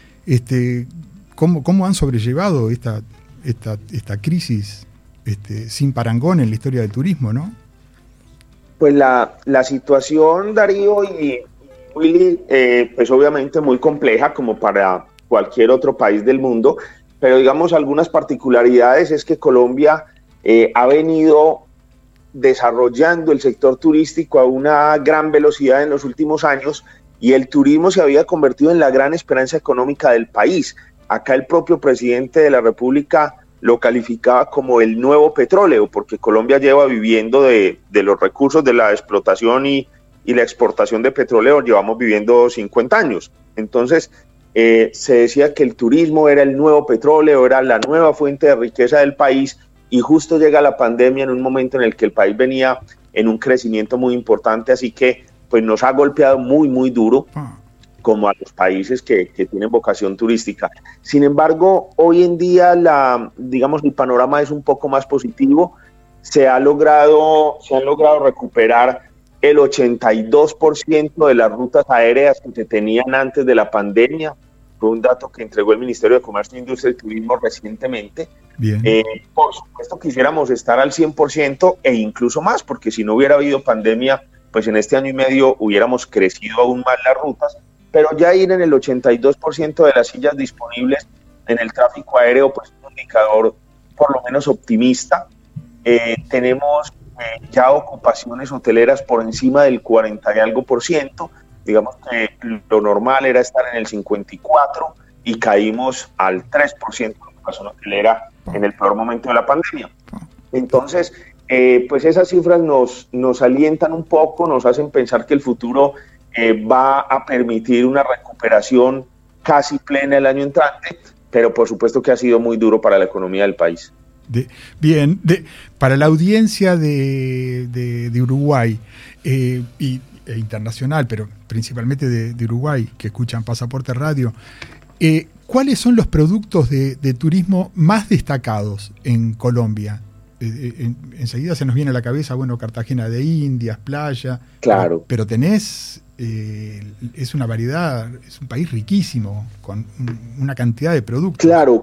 ¿cómo han sobrellevado esta crisis sin parangón en la historia del turismo, ¿no? Pues la situación, Darío y Willy, pues obviamente muy compleja como para cualquier otro país del mundo, pero digamos algunas particularidades es que Colombia ha venido desarrollando el sector turístico a una gran velocidad en los últimos años y el turismo se había convertido en la gran esperanza económica del país. Acá el propio presidente de la República lo calificaba como el nuevo petróleo, porque Colombia lleva viviendo de los recursos de la explotación y la exportación de petróleo, llevamos viviendo 50 años. Entonces se decía que el turismo era el nuevo petróleo, era la nueva fuente de riqueza del país, y justo llega la pandemia en un momento en el que el país venía en un crecimiento muy importante, así que pues nos ha golpeado muy, muy duro, como a los países que tienen vocación turística. Sin embargo, hoy en día el panorama es un poco más positivo. Se han logrado recuperar el 82% de las rutas aéreas que se tenían antes de la pandemia. Fue un dato que entregó el Ministerio de Comercio, Industria y Turismo recientemente. Bien. Por supuesto quisiéramos estar al 100% e incluso más, porque si no hubiera habido pandemia, pues en este año y medio hubiéramos crecido aún más las rutas, pero ya ir en el 82% de las sillas disponibles en el tráfico aéreo, pues es un indicador por lo menos optimista. Tenemos ya ocupaciones hoteleras por encima del 40 y algo %. Digamos que lo normal era estar en el 54 y caímos al 3% de ocupación hotelera en el peor momento de la pandemia. Entonces, pues esas cifras nos alientan un poco, nos hacen pensar que el futuro va a permitir una recuperación casi plena el año entrante, pero por supuesto que ha sido muy duro para la economía del país. Para la audiencia de Uruguay e internacional, pero principalmente de Uruguay, que escuchan Pasaporte Radio, ¿cuáles son los productos de turismo más destacados en Colombia? Enseguida se nos viene a la cabeza, Cartagena de Indias, playa. Claro. Pero tenés, es una variedad, es un país riquísimo, con una cantidad de productos. Claro,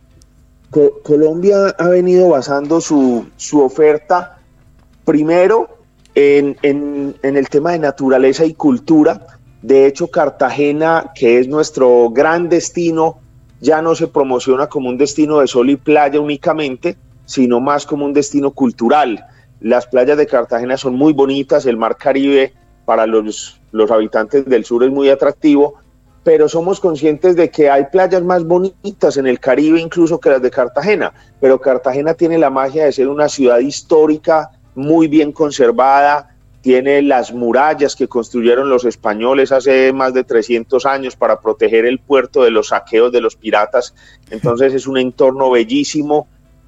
Colombia ha venido basando su oferta primero en el tema de naturaleza y cultura. De hecho, Cartagena, que es nuestro gran destino, ya no se promociona como un destino de sol y playa únicamente, sino más como un destino cultural. Las playas de Cartagena son muy bonitas, el mar Caribe para los habitantes del sur es muy atractivo, pero somos conscientes de que hay playas más bonitas en el Caribe incluso que las de Cartagena, pero Cartagena tiene la magia de ser una ciudad histórica muy bien conservada, tiene las murallas que construyeron los españoles hace más de 300 años para proteger el puerto de los saqueos de los piratas, entonces es un entorno bellísimo,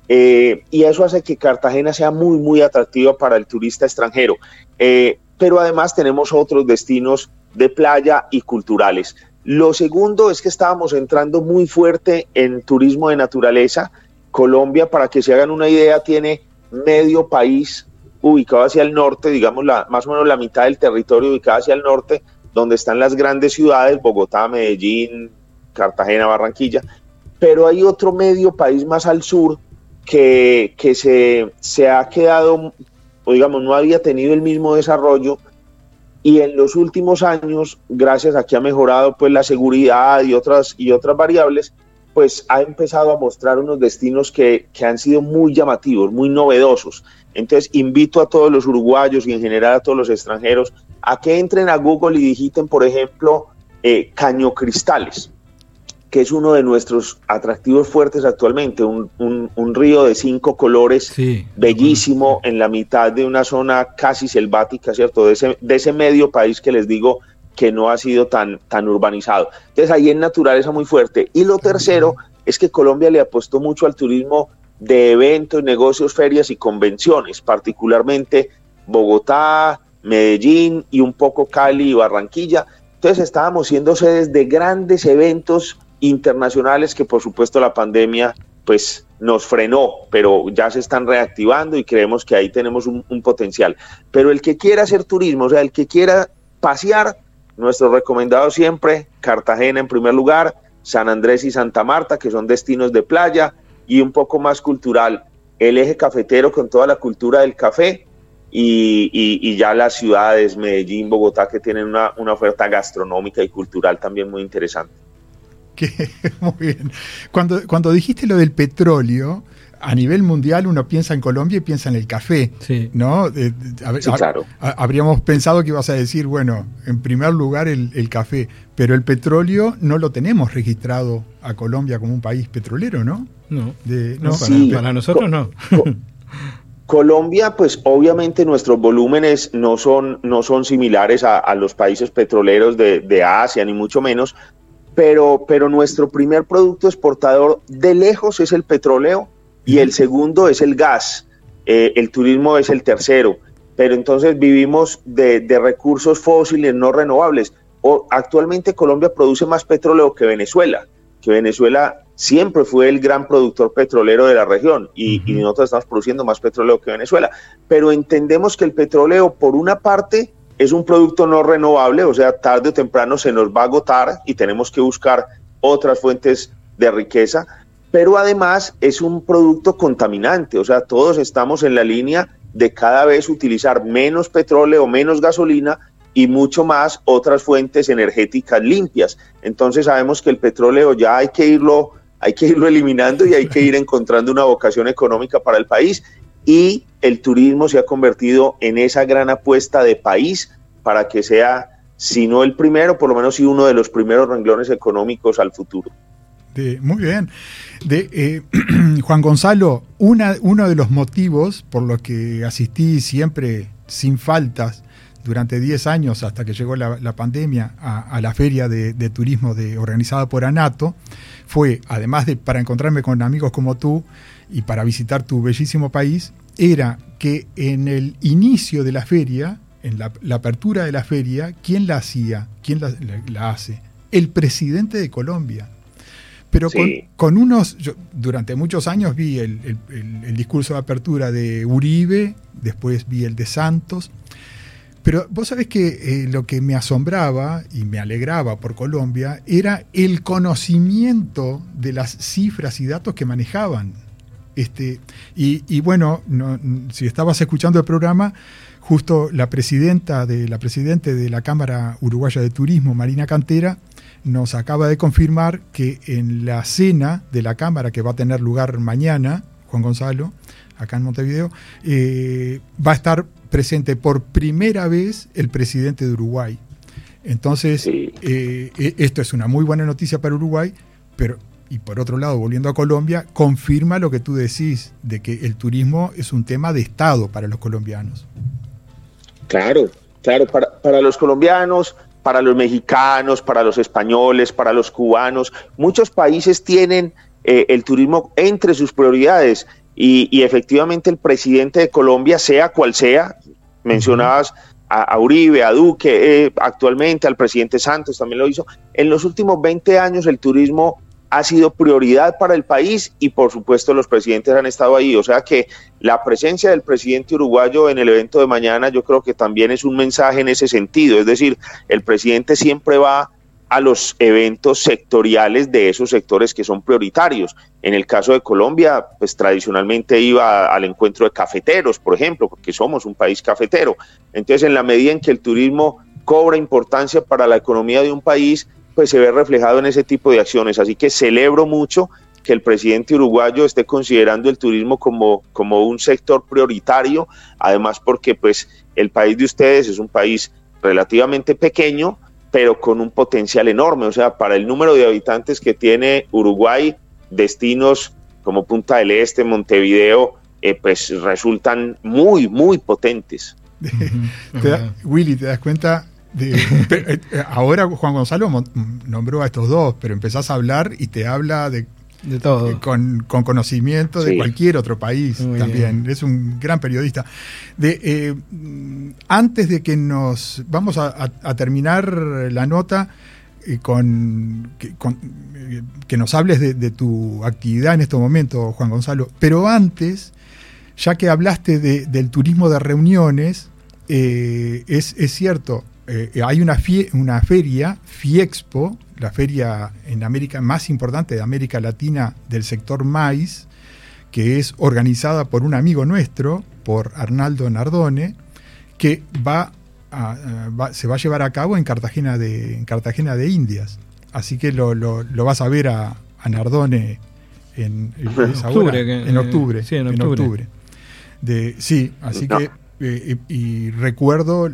y eso hace que Cartagena sea muy, muy atractiva para el turista extranjero, pero además tenemos otros destinos de playa y culturales. Lo segundo es que estábamos entrando muy fuerte en turismo de naturaleza. Colombia, para que se hagan una idea, tiene medio país ubicado hacia el norte, digamos más o menos la mitad del territorio ubicado hacia el norte, donde están las grandes ciudades, Bogotá, Medellín, Cartagena, Barranquilla, pero hay otro medio país más al sur que se ha quedado, o digamos, no había tenido el mismo desarrollo, y en los últimos años, gracias a que ha mejorado pues la seguridad y otras variables, pues ha empezado a mostrar unos destinos que han sido muy llamativos, muy novedosos. Entonces invito a todos los uruguayos y en general a todos los extranjeros a que entren a Google y digiten, por ejemplo, Caño Cristales, que es uno de nuestros atractivos fuertes actualmente, un río de 5 colores, sí, bellísimo, en la mitad de una zona casi selvática, ¿cierto? De ese medio país que les digo que no ha sido tan urbanizado. Entonces ahí en naturaleza muy fuerte. Y lo tercero es que Colombia le apostó mucho al turismo de eventos, negocios, ferias y convenciones, particularmente Bogotá, Medellín y un poco Cali y Barranquilla. Entonces estábamos siendo sedes de grandes eventos internacionales que por supuesto la pandemia pues nos frenó, pero ya se están reactivando y creemos que ahí tenemos un potencial. Pero el que quiera hacer turismo, o sea, el que quiera pasear, nuestro recomendado siempre, Cartagena en primer lugar, San Andrés y Santa Marta, que son destinos de playa, y un poco más cultural, el eje cafetero con toda la cultura del café, y ya las ciudades, Medellín, Bogotá, que tienen una oferta gastronómica y cultural también muy interesante. Muy bien. Cuando dijiste lo del petróleo, a nivel mundial uno piensa en Colombia y piensa en el café, sí, ¿no? Sí, claro. Habríamos pensado que ibas a decir, bueno, en primer lugar el café, pero el petróleo no lo tenemos registrado a Colombia como un país petrolero, ¿no? No, sí, para nosotros no. Colombia, pues obviamente nuestros volúmenes no son similares a los países petroleros de Asia, ni mucho menos, pero nuestro primer producto exportador de lejos es el petróleo, y el segundo es el gas, el turismo es el tercero, pero entonces vivimos de recursos fósiles no renovables. Actualmente Colombia produce más petróleo que Venezuela siempre fue el gran productor petrolero de la región, y nosotros estamos produciendo más petróleo que Venezuela, pero entendemos que el petróleo por una parte es un producto no renovable, o sea, tarde o temprano se nos va a agotar y tenemos que buscar otras fuentes de riqueza, pero además es un producto contaminante, o sea, todos estamos en la línea de cada vez utilizar menos petróleo, menos gasolina y mucho más otras fuentes energéticas limpias. Entonces sabemos que el petróleo ya hay que irlo eliminando y hay que ir encontrando una vocación económica para el país, y el turismo se ha convertido en esa gran apuesta de país para que sea, si no el primero, por lo menos sí uno de los primeros renglones económicos al futuro. Muy bien. Juan Gonzalo, uno de los motivos por los que asistí siempre sin faltas durante 10 años, hasta que llegó la pandemia, a la feria de turismo organizada por ANATO, fue, además de para encontrarme con amigos como tú y para visitar tu bellísimo país, era que en el inicio de la feria, en la apertura de la feria, ¿quién la hacía? ¿Quién la hace? El presidente de Colombia. Pero sí, con unos... Yo durante muchos años vi el discurso de apertura de Uribe, después vi el de Santos, pero vos sabés que lo que me asombraba y me alegraba por Colombia era el conocimiento de las cifras y datos que manejaban. Y bueno, si estabas escuchando el programa, justo la presidente de la Cámara Uruguaya de Turismo, Marina Cantera, nos acaba de confirmar que en la cena de la Cámara, que va a tener lugar mañana, Juan Gonzalo, acá en Montevideo, va a estar presente por primera vez el presidente de Uruguay. Entonces, sí, esto es una muy buena noticia para Uruguay, pero, y por otro lado, volviendo a Colombia, confirma lo que tú decís, de que el turismo es un tema de Estado para los colombianos. Claro, para los colombianos, para los mexicanos, para los españoles, para los cubanos. Muchos países tienen el turismo entre sus prioridades y efectivamente el presidente de Colombia, sea cual sea, mencionabas a Uribe, a Duque, actualmente al presidente Santos también lo hizo. En los últimos 20 años el turismo ha sido prioridad para el país y por supuesto los presidentes han estado ahí, o sea que la presencia del presidente uruguayo en el evento de mañana yo creo que también es un mensaje en ese sentido, es decir, el presidente siempre va a los eventos sectoriales de esos sectores que son prioritarios. En el caso de Colombia, pues tradicionalmente iba al encuentro de cafeteros, por ejemplo, porque somos un país cafetero. Entonces, en la medida en que el turismo cobra importancia para la economía de un país, pues se ve reflejado en ese tipo de acciones. Así que celebro mucho que el presidente uruguayo esté considerando el turismo como un sector prioritario, además porque pues el país de ustedes es un país relativamente pequeño, pero con un potencial enorme. O sea, para el número de habitantes que tiene Uruguay, destinos como Punta del Este, Montevideo, pues resultan muy, muy potentes. Willy, ¿te das cuenta? Ahora Juan Gonzalo nombró a estos dos, pero empezás a hablar y te habla de todo, con conocimiento de cualquier otro país. Muy también bien. Es un gran periodista. Antes de que vamos a terminar la nota que nos hables de tu actividad en estos momentos, Juan Gonzalo, pero antes, ya que hablaste del turismo de reuniones, es cierto. Hay una feria, Fiexpo, la feria en América más importante de América Latina del sector maíz, que es organizada por un amigo nuestro, por Arnaldo Nardone, que se va a llevar a cabo en Cartagena de Indias. Así que lo vas a ver a Nardone en octubre. Sí, en octubre. Así que y recuerdo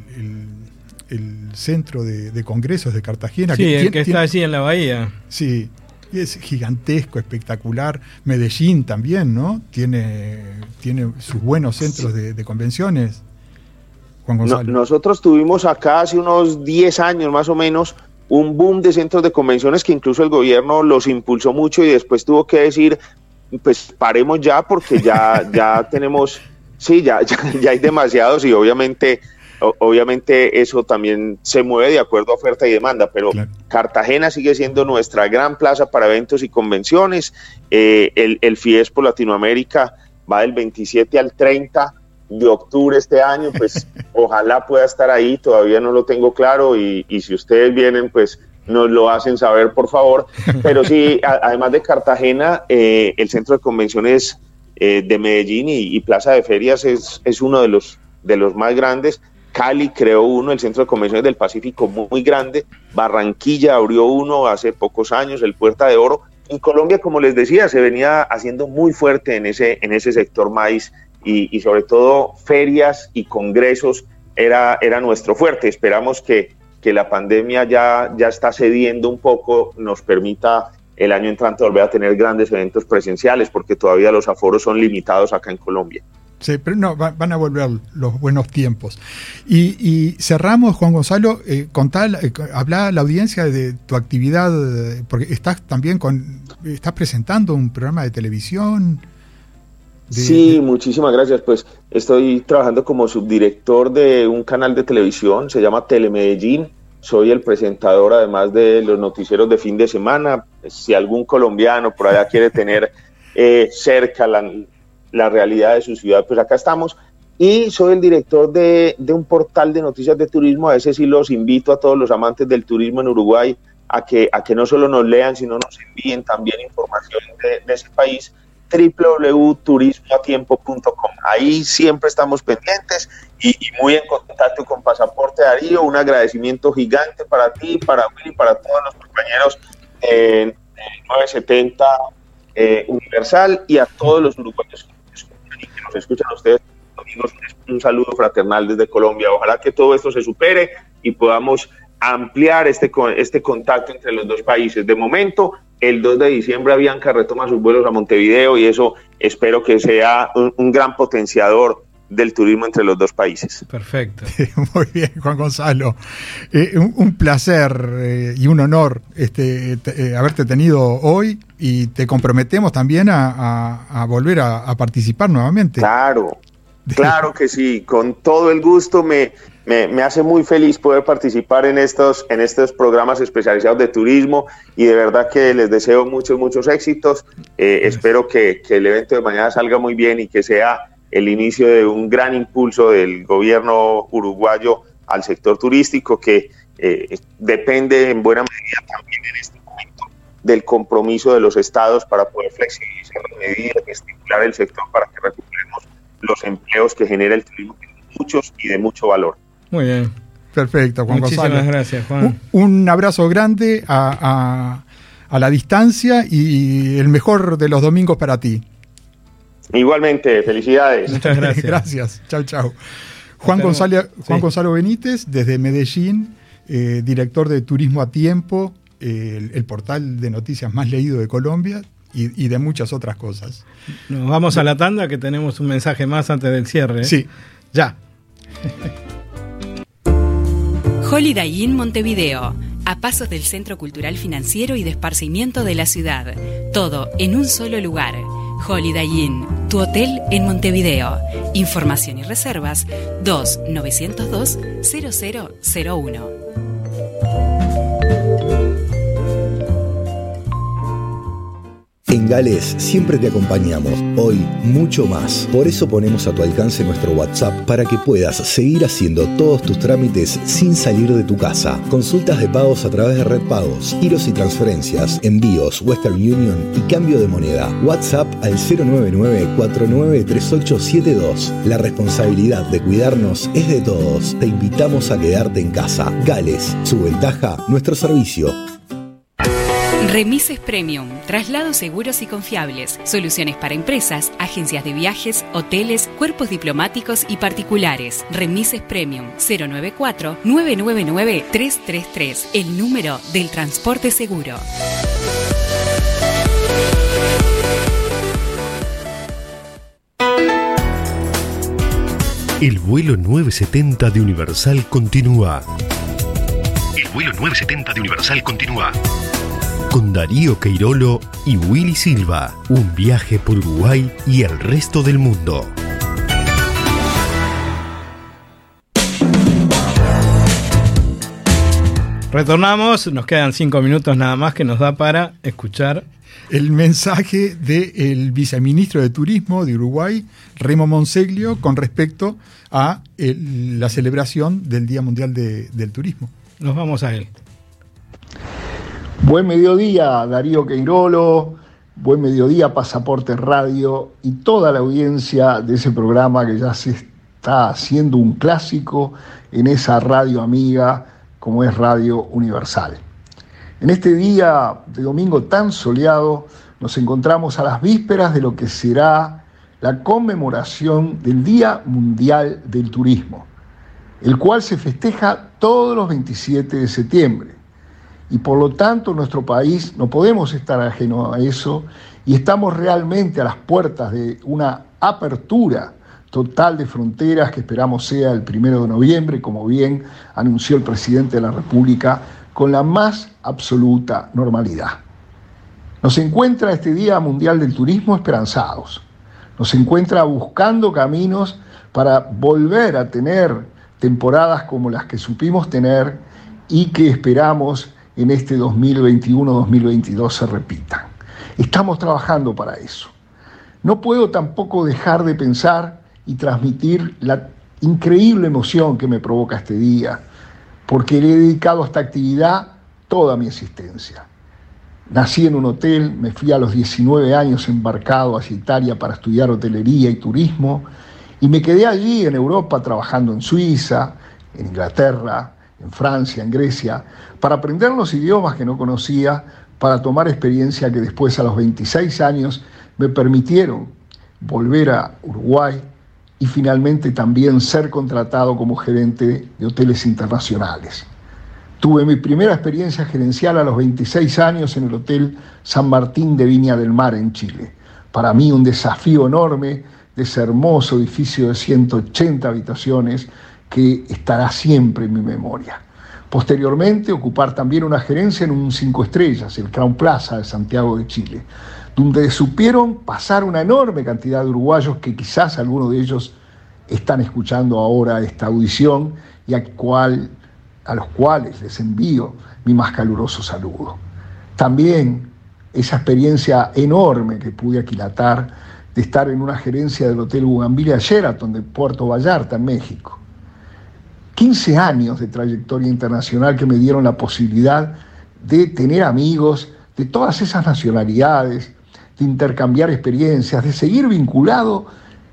el centro de congresos de Cartagena. Sí, que está allí en la bahía. Sí, es gigantesco, espectacular. Medellín también, ¿no? Tiene sus buenos centros de convenciones. Juan Gonzalo. Nosotros tuvimos acá hace unos 10 años más o menos un boom de centros de convenciones que incluso el gobierno los impulsó mucho y después tuvo que decir, pues paremos ya porque ya tenemos, ya hay demasiados y obviamente eso también se mueve de acuerdo a oferta y demanda, pero claro. Cartagena sigue siendo nuestra gran plaza para eventos y convenciones. El Fiexpo Latinoamérica va del 27 al 30 de octubre este año, pues ojalá pueda estar ahí, todavía no lo tengo claro y si ustedes vienen, pues nos lo hacen saber, por favor. Pero sí, además de Cartagena, el centro de convenciones de Medellín y Plaza de Ferias es uno de los más grandes. Cali creó uno, el Centro de Convenciones del Pacífico, muy grande. Barranquilla abrió uno hace pocos años, el Puerta de Oro. En Colombia, como les decía, se venía haciendo muy fuerte en ese sector maíz y sobre todo ferias y congresos era nuestro fuerte. Esperamos que la pandemia ya está cediendo un poco, nos permita el año entrante volver a tener grandes eventos presenciales, porque todavía los aforos son limitados acá en Colombia. Sí, pero no, van a volver los buenos tiempos. Y cerramos, Juan Gonzalo, habla a la audiencia de tu actividad, porque estás también estás presentando un programa de televisión. Sí, muchísimas gracias. Pues estoy trabajando como subdirector de un canal de televisión, se llama Telemedellín. Soy el presentador, además de los noticieros de fin de semana. Si algún colombiano por allá quiere tener cerca la realidad de su ciudad, pues acá estamos. Y soy el director de un portal de noticias de turismo. A ese sí los invito a todos los amantes del turismo en Uruguay a que no solo nos lean, sino nos envíen también información de ese país, www.turismoatiempo.com. Ahí siempre estamos pendientes y muy en contacto con Pasaporte Darío. Un agradecimiento gigante para ti, para Willy, para todos los compañeros en 970 Universal y a todos los uruguayos que nos escuchan a ustedes. Amigos, un saludo fraternal desde Colombia. Ojalá que todo esto se supere y podamos ampliar este contacto entre los dos países. De momento, el 2 de diciembre Avianca retoma sus vuelos a Montevideo y eso espero que sea un gran potenciador del turismo entre los dos países. Perfecto. Muy bien, Juan Gonzalo. Un placer y un honor haberte tenido hoy, y te comprometemos también a volver a participar nuevamente. Claro que sí, con todo el gusto. Me hace muy feliz poder participar en estos programas especializados de turismo, y de verdad que les deseo muchos éxitos. Espero que el evento de mañana salga muy bien y que sea el inicio de un gran impulso del gobierno uruguayo al sector turístico, que depende en buena medida también en este momento del compromiso de los estados para poder flexibilizar las medidas y estimular el sector para que recuperemos los empleos que genera el turismo, que son muchos y de mucho valor. Muy bien. Perfecto, Juan Gonzalo. Muchísimas gracias, Juan. Un abrazo grande a la distancia, y el mejor de los domingos para ti. Igualmente, felicidades. Muchas gracias. Gracias. Chau. Juan Gonzalo Benítez, desde Medellín, director de Turismo a Tiempo, el portal de noticias más leído de Colombia, y de muchas otras cosas. Nos vamos a la tanda, que tenemos un mensaje más antes del cierre. Sí. Ya. Holiday Inn Montevideo, a pasos del Centro Cultural Financiero y de Esparcimiento de la ciudad. Todo en un solo lugar. Holiday Inn, tu hotel en Montevideo. Información y reservas 2-902-0001. En Gales siempre te acompañamos, hoy mucho más. Por eso ponemos a tu alcance nuestro WhatsApp para que puedas seguir haciendo todos tus trámites sin salir de tu casa. Consultas de pagos a través de Red Pagos, giros y transferencias, envíos, Western Union y cambio de moneda. WhatsApp al 099-493872. La responsabilidad de cuidarnos es de todos. Te invitamos a quedarte en casa. Gales, su ventaja, nuestro servicio. Remises Premium, traslados seguros y confiables, soluciones para empresas, agencias de viajes, hoteles, cuerpos diplomáticos y particulares. Remises Premium, 094-999-333, el número del transporte seguro. El vuelo 970 de Universal continúa. El vuelo 970 de Universal continúa. Con Darío Queirolo y Willy Silva. Un viaje por Uruguay y el resto del mundo. Retornamos, nos quedan 5 minutos nada más que nos da para escuchar el mensaje del viceministro de Turismo de Uruguay, Remo Monseglio, con respecto a la celebración del Día Mundial del Turismo. Nos vamos a él. Buen mediodía, Darío Queirolo, buen mediodía, Pasaporte Radio y toda la audiencia de ese programa que ya se está haciendo un clásico en esa radio amiga como es Radio Universal. En este día de domingo tan soleado nos encontramos a las vísperas de lo que será la conmemoración del Día Mundial del Turismo, el cual se festeja todos los 27 de septiembre. Y por lo tanto, nuestro país no podemos estar ajeno a eso, y estamos realmente a las puertas de una apertura total de fronteras que esperamos sea el 1 de noviembre, como bien anunció el presidente de la República, con la más absoluta normalidad. Nos encuentra este Día Mundial del Turismo esperanzados. Nos encuentra buscando caminos para volver a tener temporadas como las que supimos tener y que esperamos en este 2021-2022 se repitan. Estamos trabajando para eso. No puedo tampoco dejar de pensar y transmitir la increíble emoción que me provoca este día, porque le he dedicado a esta actividad toda mi existencia. Nací en un hotel, me fui a los 19 años embarcado hacia Italia para estudiar hotelería y turismo, y me quedé allí en Europa trabajando en Suiza, en Inglaterra, en Francia, en Grecia, para aprender los idiomas que no conocía, para tomar experiencia que después a los 26 años me permitieron volver a Uruguay y finalmente también ser contratado como gerente de hoteles internacionales. Tuve mi primera experiencia gerencial a los 26 años en el Hotel San Martín de Viña del Mar en Chile. Para mí un desafío enorme de ese hermoso edificio de 180 habitaciones que estará siempre en mi memoria. Posteriormente, ocupar también una gerencia en un 5 estrellas, el Crown Plaza de Santiago de Chile, donde supieron pasar una enorme cantidad de uruguayos que quizás algunos de ellos están escuchando ahora esta audición y a los cuales les envío mi más caluroso saludo. También esa experiencia enorme que pude aquilatar de estar en una gerencia del Hotel Bougainvillea Sheraton de Puerto Vallarta, en México. 15 años de trayectoria internacional que me dieron la posibilidad de tener amigos de todas esas nacionalidades, de intercambiar experiencias, de seguir vinculado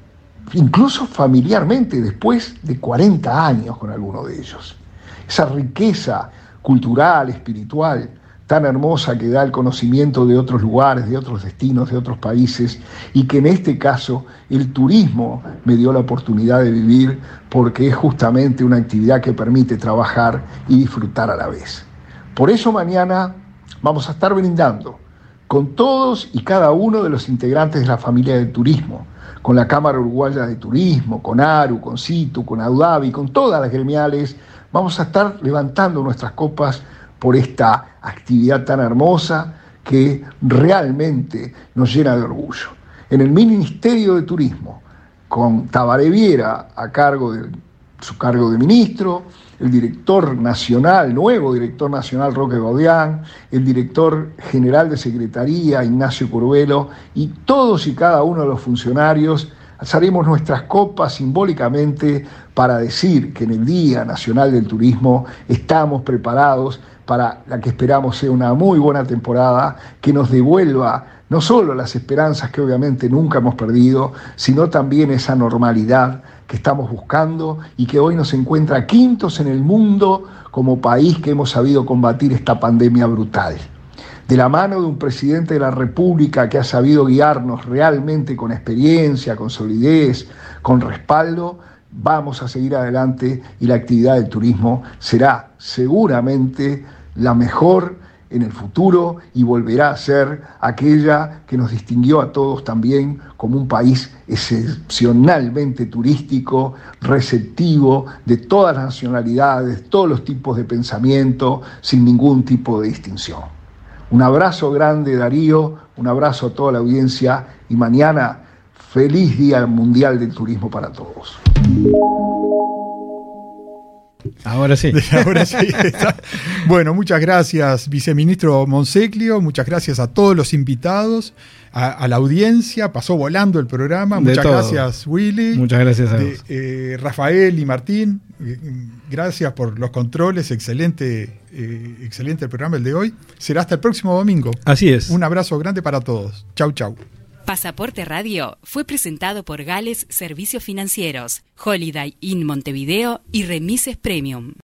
incluso familiarmente después de 40 años con alguno de ellos. Esa riqueza cultural, espiritual, tan hermosa que da el conocimiento de otros lugares, de otros destinos, de otros países, y que en este caso el turismo me dio la oportunidad de vivir porque es justamente una actividad que permite trabajar y disfrutar a la vez. Por eso mañana vamos a estar brindando con todos y cada uno de los integrantes de la familia del turismo, con la Cámara Uruguaya de Turismo, con ARU, con CITU, con AUDABI, con todas las gremiales. Vamos a estar levantando nuestras copas por esta actividad tan hermosa que realmente nos llena de orgullo. En el Ministerio de Turismo, con Tabaré Viera a cargo de su cargo de ministro, el director nacional, nuevo director nacional Roque Gaudián, el director general de Secretaría Ignacio Curvelo y todos y cada uno de los funcionarios alzaremos nuestras copas simbólicamente para decir que en el Día Nacional del Turismo estamos preparados para la que esperamos sea una muy buena temporada que nos devuelva no solo las esperanzas que obviamente nunca hemos perdido, sino también esa normalidad que estamos buscando y que hoy nos encuentra quintos en el mundo como país que hemos sabido combatir esta pandemia brutal. De la mano de un presidente de la República que ha sabido guiarnos realmente con experiencia, con solidez, con respaldo, vamos a seguir adelante y la actividad del turismo será seguramente la mejor en el futuro y volverá a ser aquella que nos distinguió a todos también como un país excepcionalmente turístico, receptivo de todas las nacionalidades, todos los tipos de pensamiento, sin ningún tipo de distinción. Un abrazo grande, Darío, un abrazo a toda la audiencia y mañana feliz Día Mundial del Turismo para todos. Ahora sí. Ahora sí. Bueno, muchas gracias, viceministro Monseclio, muchas gracias a todos los invitados, a la audiencia, pasó volando el programa, muchas gracias Willy. Muchas gracias a vos. Rafael y Martín, gracias por los controles, excelente el programa el de hoy. Será hasta el próximo domingo. Así es. Un abrazo grande para todos. Chau, chau. Pasaporte Radio fue presentado por Gales Servicios Financieros, Holiday Inn Montevideo y Remises Premium.